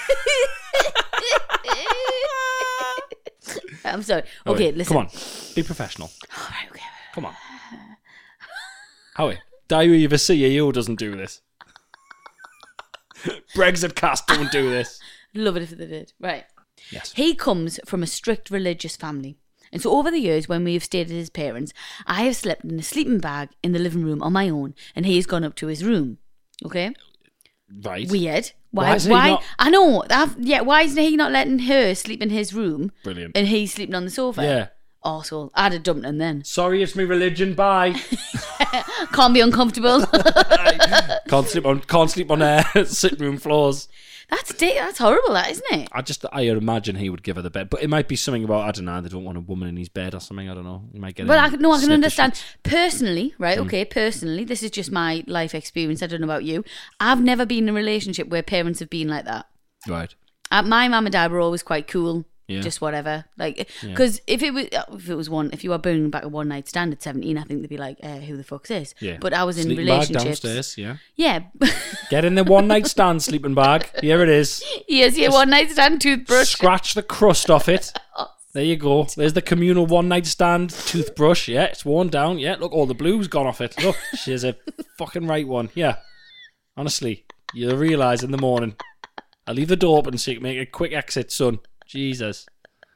I'm sorry. Okay, listen. Come on. Be professional. All right, okay. Come on. Howie, Diary of a CEO doesn't do this. Brexit cast don't do this. Love it if they did. Right. Yes. He comes from a strict religious family. And so over the years, when we have stayed at his parents', I have slept in a sleeping bag in the living room on my own, and he has gone up to his room. Okay? Right. Weird. Why is he not? I know. Why isn't he not letting her sleep in his room? Brilliant. And he's sleeping on the sofa? Yeah. Arsehole. I'd have dumped him then. Sorry, it's me religion. Bye. Can't be uncomfortable. Can't sleep on sitting room floors. That's horrible, that, isn't it? I imagine he would give her the bed, but it might be something about, I don't know, they don't want a woman in his bed or something. I don't know. You might get. But I can understand personally, right? Okay, personally, this is just my life experience. I don't know about you. I've never been in a relationship where parents have been like that. Right. My mum and dad were always quite cool. Yeah. Just whatever, like, because if you were bringing back a one night stand at 17, I think they'd be like, "Who the fuck's this?" Yeah. But I was in sleeping relationships. Bag downstairs, yeah. Yeah. Get in the one night stand sleeping bag. Here it is. Yes, yeah, one night stand toothbrush. Scratch the crust off it. There you go. There's the communal one night stand toothbrush. Yeah, it's worn down. Yeah, look, all the blue's gone off it. Look, she's a fucking right one. Yeah. Honestly, you'll realise in the morning. I'll leave the door open so you can make a quick exit, son. Jesus.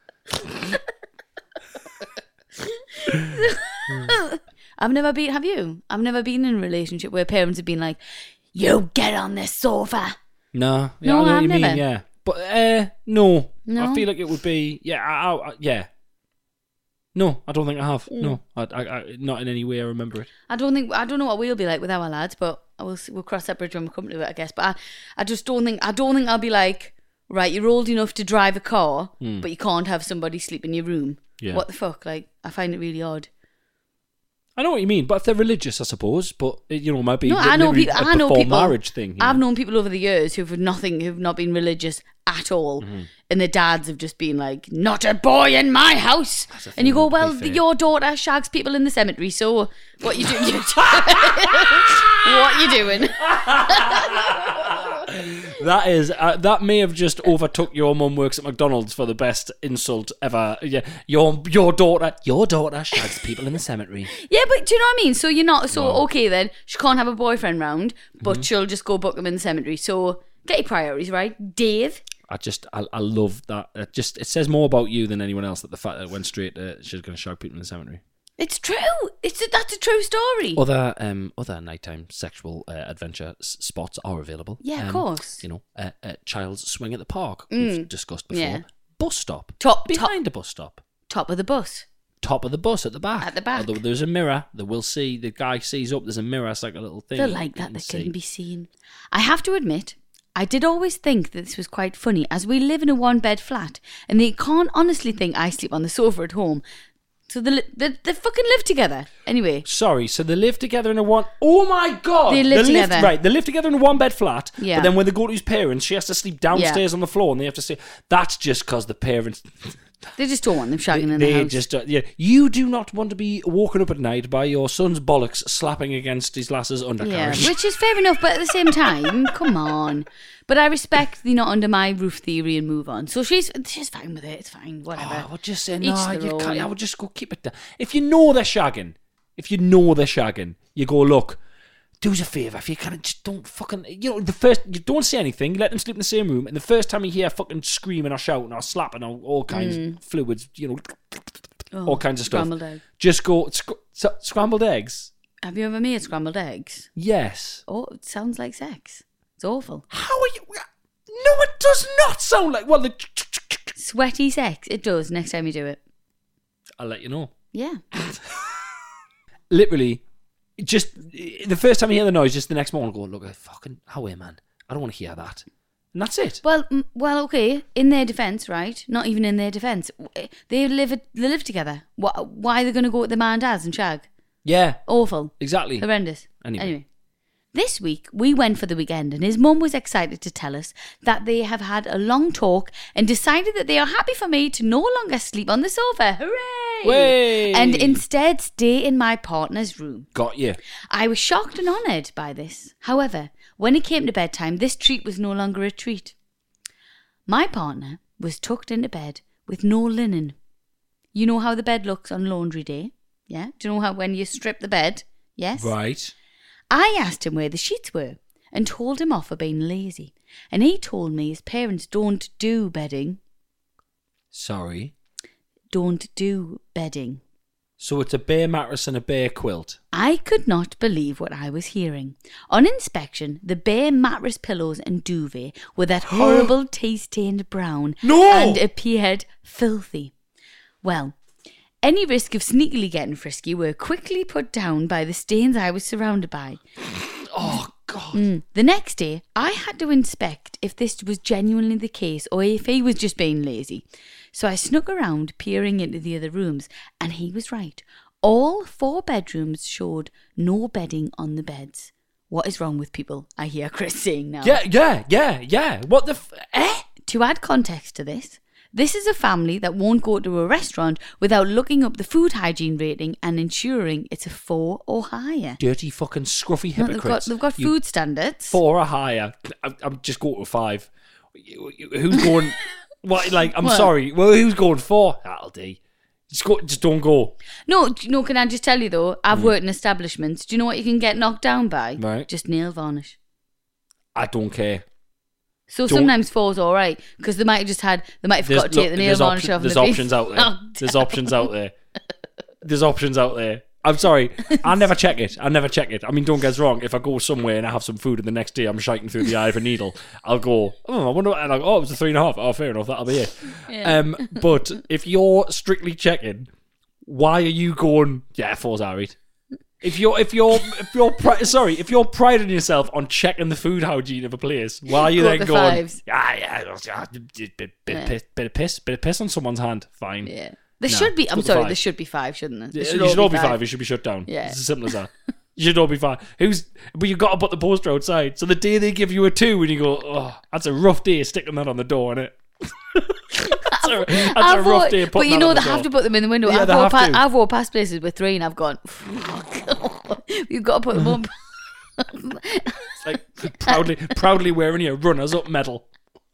Have you? I've never been in a relationship where parents have been like, "You get on this sofa." No. Yeah, no, I know I've what you never. mean, yeah. But, no. No? I feel like it would be, yeah, yeah. No, I don't think I have. No, I not in any way I remember it. I don't know what we'll be like with our lads, but we'll cross that bridge when we come to it, I guess. But I just don't think I'll be like, right, you're old enough to drive a car, but you can't have somebody sleep in your room. Yeah. What the fuck? Like, I find it really odd. I know what you mean, but if they're religious, I suppose. But it might be I know people. Marriage thing. I've known people over the years who've not been religious at all, and their dads have just been like, "Not a boy in my house." And you go, "Well, your daughter shags people in the cemetery, so what you doing? What you doing?" That may have just overtook your mum works at McDonald's for the best insult ever. Yeah, your daughter shags people in the cemetery. Yeah, but do you know what I mean? So you're not okay then. She can't have a boyfriend round, but she'll just go book him in the cemetery. So get your priorities right, Dave. I love that. It says more about you than anyone else that the fact that it went straight to she's going to shag people in the cemetery. It's true. That's a true story. Other nighttime sexual adventure spots are available. Yeah, of course. Child's swing at the park. We've discussed before. Yeah. Bus stop. Behind a bus stop. Top of the bus. Top of the bus at the back. At the back. Although there's a mirror that we'll see. The guy sees up. There's a mirror. It's like a little thing. They're like that can be seen. I have to admit, I did always think that this was quite funny, as we live in a one-bed flat, and they can't honestly think I sleep on the sofa at home. So they fucking live together. Anyway. Sorry, so they live together in a one... Oh my God! They live together. Right, they live together in a one-bed flat, yeah. But then when they go to his parents, she has to sleep downstairs on the floor, and they have to say... That's just because the parents... They just don't want them shagging in the house. You do not want to be woken up at night by your son's bollocks slapping against his lass's undercarriage. Yeah, which is fair enough, but at the same time, come on. But I respect the not under my roof theory and move on. So she's fine with it. It's fine, whatever. I would just say, no, you can't. I would just go keep it down. If you know they're shagging, you go, look, do us a favour. If you kind just don't fucking, you don't say anything. Let them sleep in the same room. And the first time you hear fucking screaming or shouting or slapping or all kinds of fluids, all kinds of stuff. Scrambled egg. Just go, scrambled eggs. Have you ever made scrambled eggs? Yes. Oh, it sounds like sex. It's awful. How are you? No, it does not sound like... Well, sweaty sex. It does next time you do it. I'll let you know. Yeah. Literally, just the first time you hear the noise, just the next morning, go, look, fucking, how are you, man? I don't want to hear that. And that's it. Well, okay. In their defence, right? Not even in their defence. They live together. Why are they going to go with the man and dads and shag? Yeah. Awful. Exactly. Horrendous. Anyway. This week, we went for the weekend and his mum was excited to tell us that they have had a long talk and decided that they are happy for me to no longer sleep on the sofa. Hooray! Way! And instead stay in my partner's room. Got you. I was shocked and honoured by this. However, when it came to bedtime, this treat was no longer a treat. My partner was tucked into bed with no linen. You know how the bed looks on laundry day? Yeah? Do you know how when you strip the bed? Yes? Right. I asked him where the sheets were and told him off for being lazy. And he told me his parents don't do bedding. Sorry? Don't do bedding. So it's a bare mattress and a bare quilt. I could not believe what I was hearing. On inspection, the bare mattress, pillows and duvet were that horrible tea-stained brown and appeared filthy. Well, any risk of sneakily getting frisky were quickly put down by the stains I was surrounded by. Oh, God. The next day, I had to inspect if this was genuinely the case or if he was just being lazy. So I snuck around, peering into the other rooms, and he was right. All 4 bedrooms showed no bedding on the beds. What is wrong with people? I hear Chris saying now. Yeah. What the To add context to this, this is a family that won't go to a restaurant without looking up the food hygiene rating and ensuring it's a 4 or higher. Dirty fucking scruffy hypocrites. They've got food standards. 4 or higher. I'm just going to 5. Who's going... What? Like, I'm sorry. Well, who's going 4? That'll do. Just don't go. No, can I just tell you though? I've worked in establishments. Do you know what you can get knocked down by? Right. Just nail varnish. I don't care. So sometimes 4's all right because they might have forgot to take the nail varnish off. There's options out there. There's options out there. There's options out there. I'm sorry. I never check it. I mean, don't get us wrong. If I go somewhere and I have some food and the next day I'm shiting through the eye of a needle, I'll go, I wonder what, and I'll go, it was a 3.5. Oh, fair enough. That'll be it. Yeah. But if you're strictly checking, why are you going, 4's all right? If you're priding yourself on checking the food hygiene of a place, why are you then going, 5s. Bit of piss on someone's hand, fine. Yeah. There should be 5, shouldn't there? You should all be 5. You should be shut down. Yeah. It's as simple as that. You should all be 5. But you've got to put the poster outside. So the day they give you a 2 and you go, oh, that's a rough day sticking that on the door, innit? that's a rough day putting that on the door. But you know they have to put them in the window. Yeah, I've walked past places with 3 and I've gone, you've got to put them up. It's like proudly wearing your runners-up medal.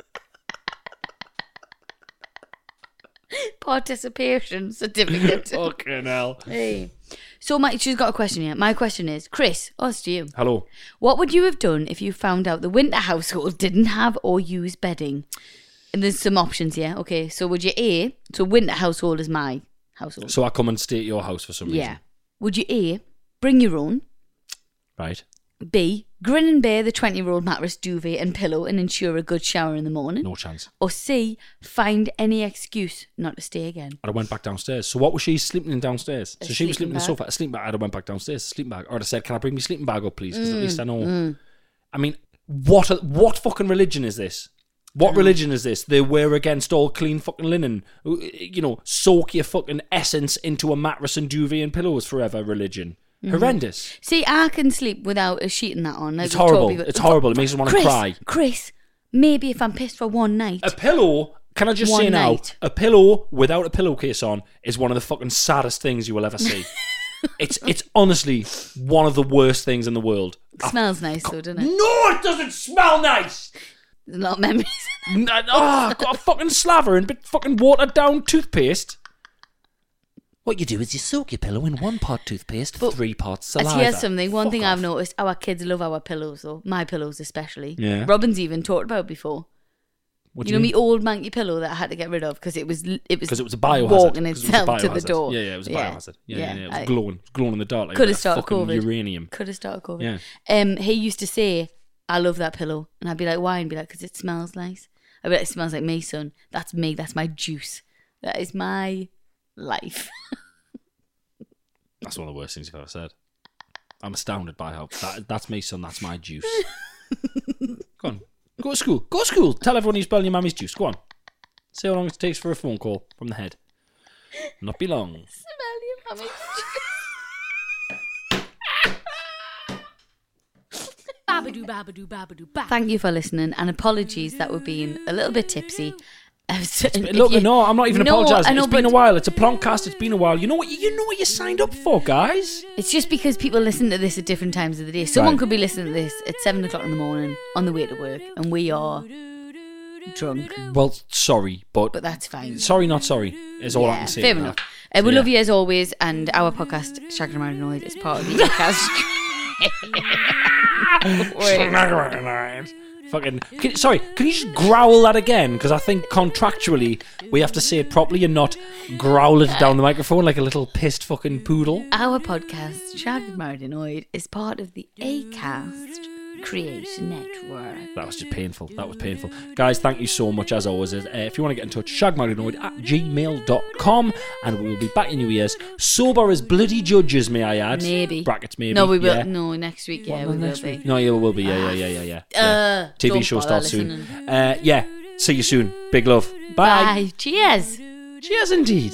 Participation certificate. Fucking hell. Hey. So she's got a question here. My question is, Chris, us to you. Hello. What would you have done if you found out the Winter household didn't have or use bedding? And there's some options here. Okay, so would you so Winter household is my household. So I come and stay at your house for some reason. Yeah. Would you bring your own? Right. B, grin and bear the 20-year-old mattress, duvet and pillow and ensure a good shower in the morning? No chance. Or C, find any excuse not to stay again? I'd have went back downstairs. So what was she sleeping in downstairs? So she was sleeping in the sofa, a sleeping bag. I'd have went back downstairs, a sleeping bag. Or I'd have said, can I bring my sleeping bag up, please? Because at least I know. I mean, what fucking religion is this? What religion is this? They were against all clean fucking linen. You know, soak your fucking essence into a mattress and duvet and pillows forever religion. Horrendous. See, I can sleep without a sheet and that on. It's horrible. It's horrible. It makes me want to cry. Chris, maybe if I'm pissed for one night. A pillow, can I just say now, a pillow without a pillowcase on is one of the fucking saddest things you will ever see. It's honestly one of the worst things in the world. It smells nice though, doesn't it? No, it doesn't smell nice. There's a lot of memories. I've got a fucking slaver and bit fucking watered down toothpaste. What you do is you soak your pillow in 1 pot toothpaste, 3 pots saliva. Here's something. One thing I've noticed: our kids love our pillows, though. My pillows, especially. Yeah. Robin's even talked about before. What you know, me old manky pillow that I had to get rid of because it was a biohazard. Walking itself to the door. Yeah, it was a biohazard. Yeah. It was glowing in the dark like could have started COVID. Uranium. Could have started COVID. Yeah. He used to say, "I love that pillow," and I'd be like, "Why?" And be like, "Because it smells nice." I'd be like, "It smells like me, son. That's me. That's my juice. That is my life." That's one of the worst things you've ever said. I'm astounded by how that's me, son. That's my juice. Go on. Go to school. Go to school. Tell everyone you're spelling your mummy's juice. Go on. See how long it takes for a phone call from the head. Not be long. Smell your mummy's juice. Thank you for listening, and apologies that we're being a little bit tipsy. No, I'm not even apologising. It's been a while. It's a plonkcast. It's been a while. You know what you signed up for, guys. It's just because people listen to this at different times of the day. Someone could be listening to this at 7 o'clock in the morning on the way to work, and we are drunk. Well, sorry, but that's fine. Sorry, not sorry is all I can say. Fair enough. We love you as always, and our podcast, Shagging Around Annoyed, is part of the podcast. Fucking. Can you just growl that again? Because I think contractually we have to say it properly and not growl it down the microphone like a little pissed fucking poodle. Our podcast, Shagged, Married Annoyed, is part of the Acast Creation Network. That was just painful. That was painful. Guys, thank you so much as always. If you want to get in touch, shaggedmarriedannoyed@gmail.com, and we will be back in your ears. Sober as bloody judges, may I add. Maybe. Brackets, maybe. No, we will. Yeah. No, next week, yeah, we will be. No, yeah, we will be. Yeah. TV show starts soon. Yeah. See you soon. Big love. Bye. Bye. Cheers. Cheers indeed.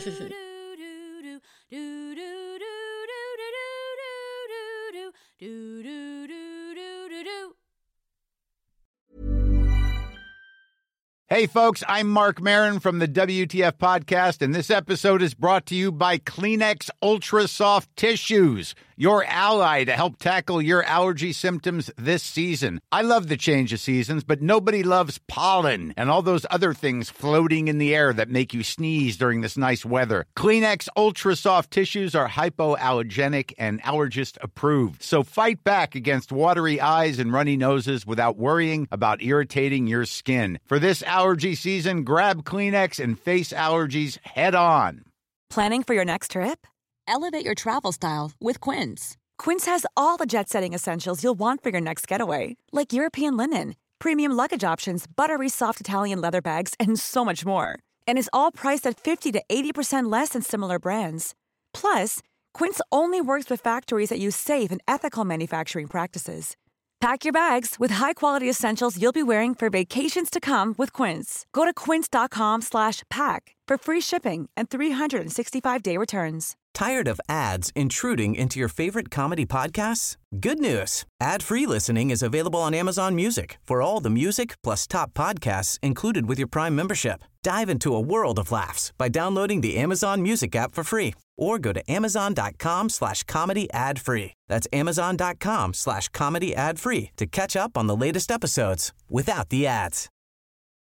Hey folks, I'm Mark Maron from the WTF Podcast, and this episode is brought to you by Kleenex Ultra Soft Tissues, your ally to help tackle your allergy symptoms this season. I love the change of seasons, but nobody loves pollen and all those other things floating in the air that make you sneeze during this nice weather. Kleenex Ultra Soft Tissues are hypoallergenic and allergist approved, so fight back against watery eyes and runny noses without worrying about irritating your skin. For this allergy season, grab Kleenex and face allergies head on. Planning for your next trip? Elevate your travel style with Quince. Quince has all the jet-setting essentials you'll want for your next getaway, like European linen, premium luggage options, buttery soft Italian leather bags, and so much more. And is all priced at 50 to 80% less than similar brands. Plus, Quince only works with factories that use safe and ethical manufacturing practices. Pack your bags with high-quality essentials you'll be wearing for vacations to come with Quince. Go to quince.com/pack for free shipping and 365-day returns. Tired of ads intruding into your favorite comedy podcasts? Good news. Ad-free listening is available on Amazon Music for all the music plus top podcasts included with your Prime membership. Dive into a world of laughs by downloading the Amazon Music app for free or go to amazon.com/comedy ad-free. That's amazon.com/comedy ad-free to catch up on the latest episodes without the ads.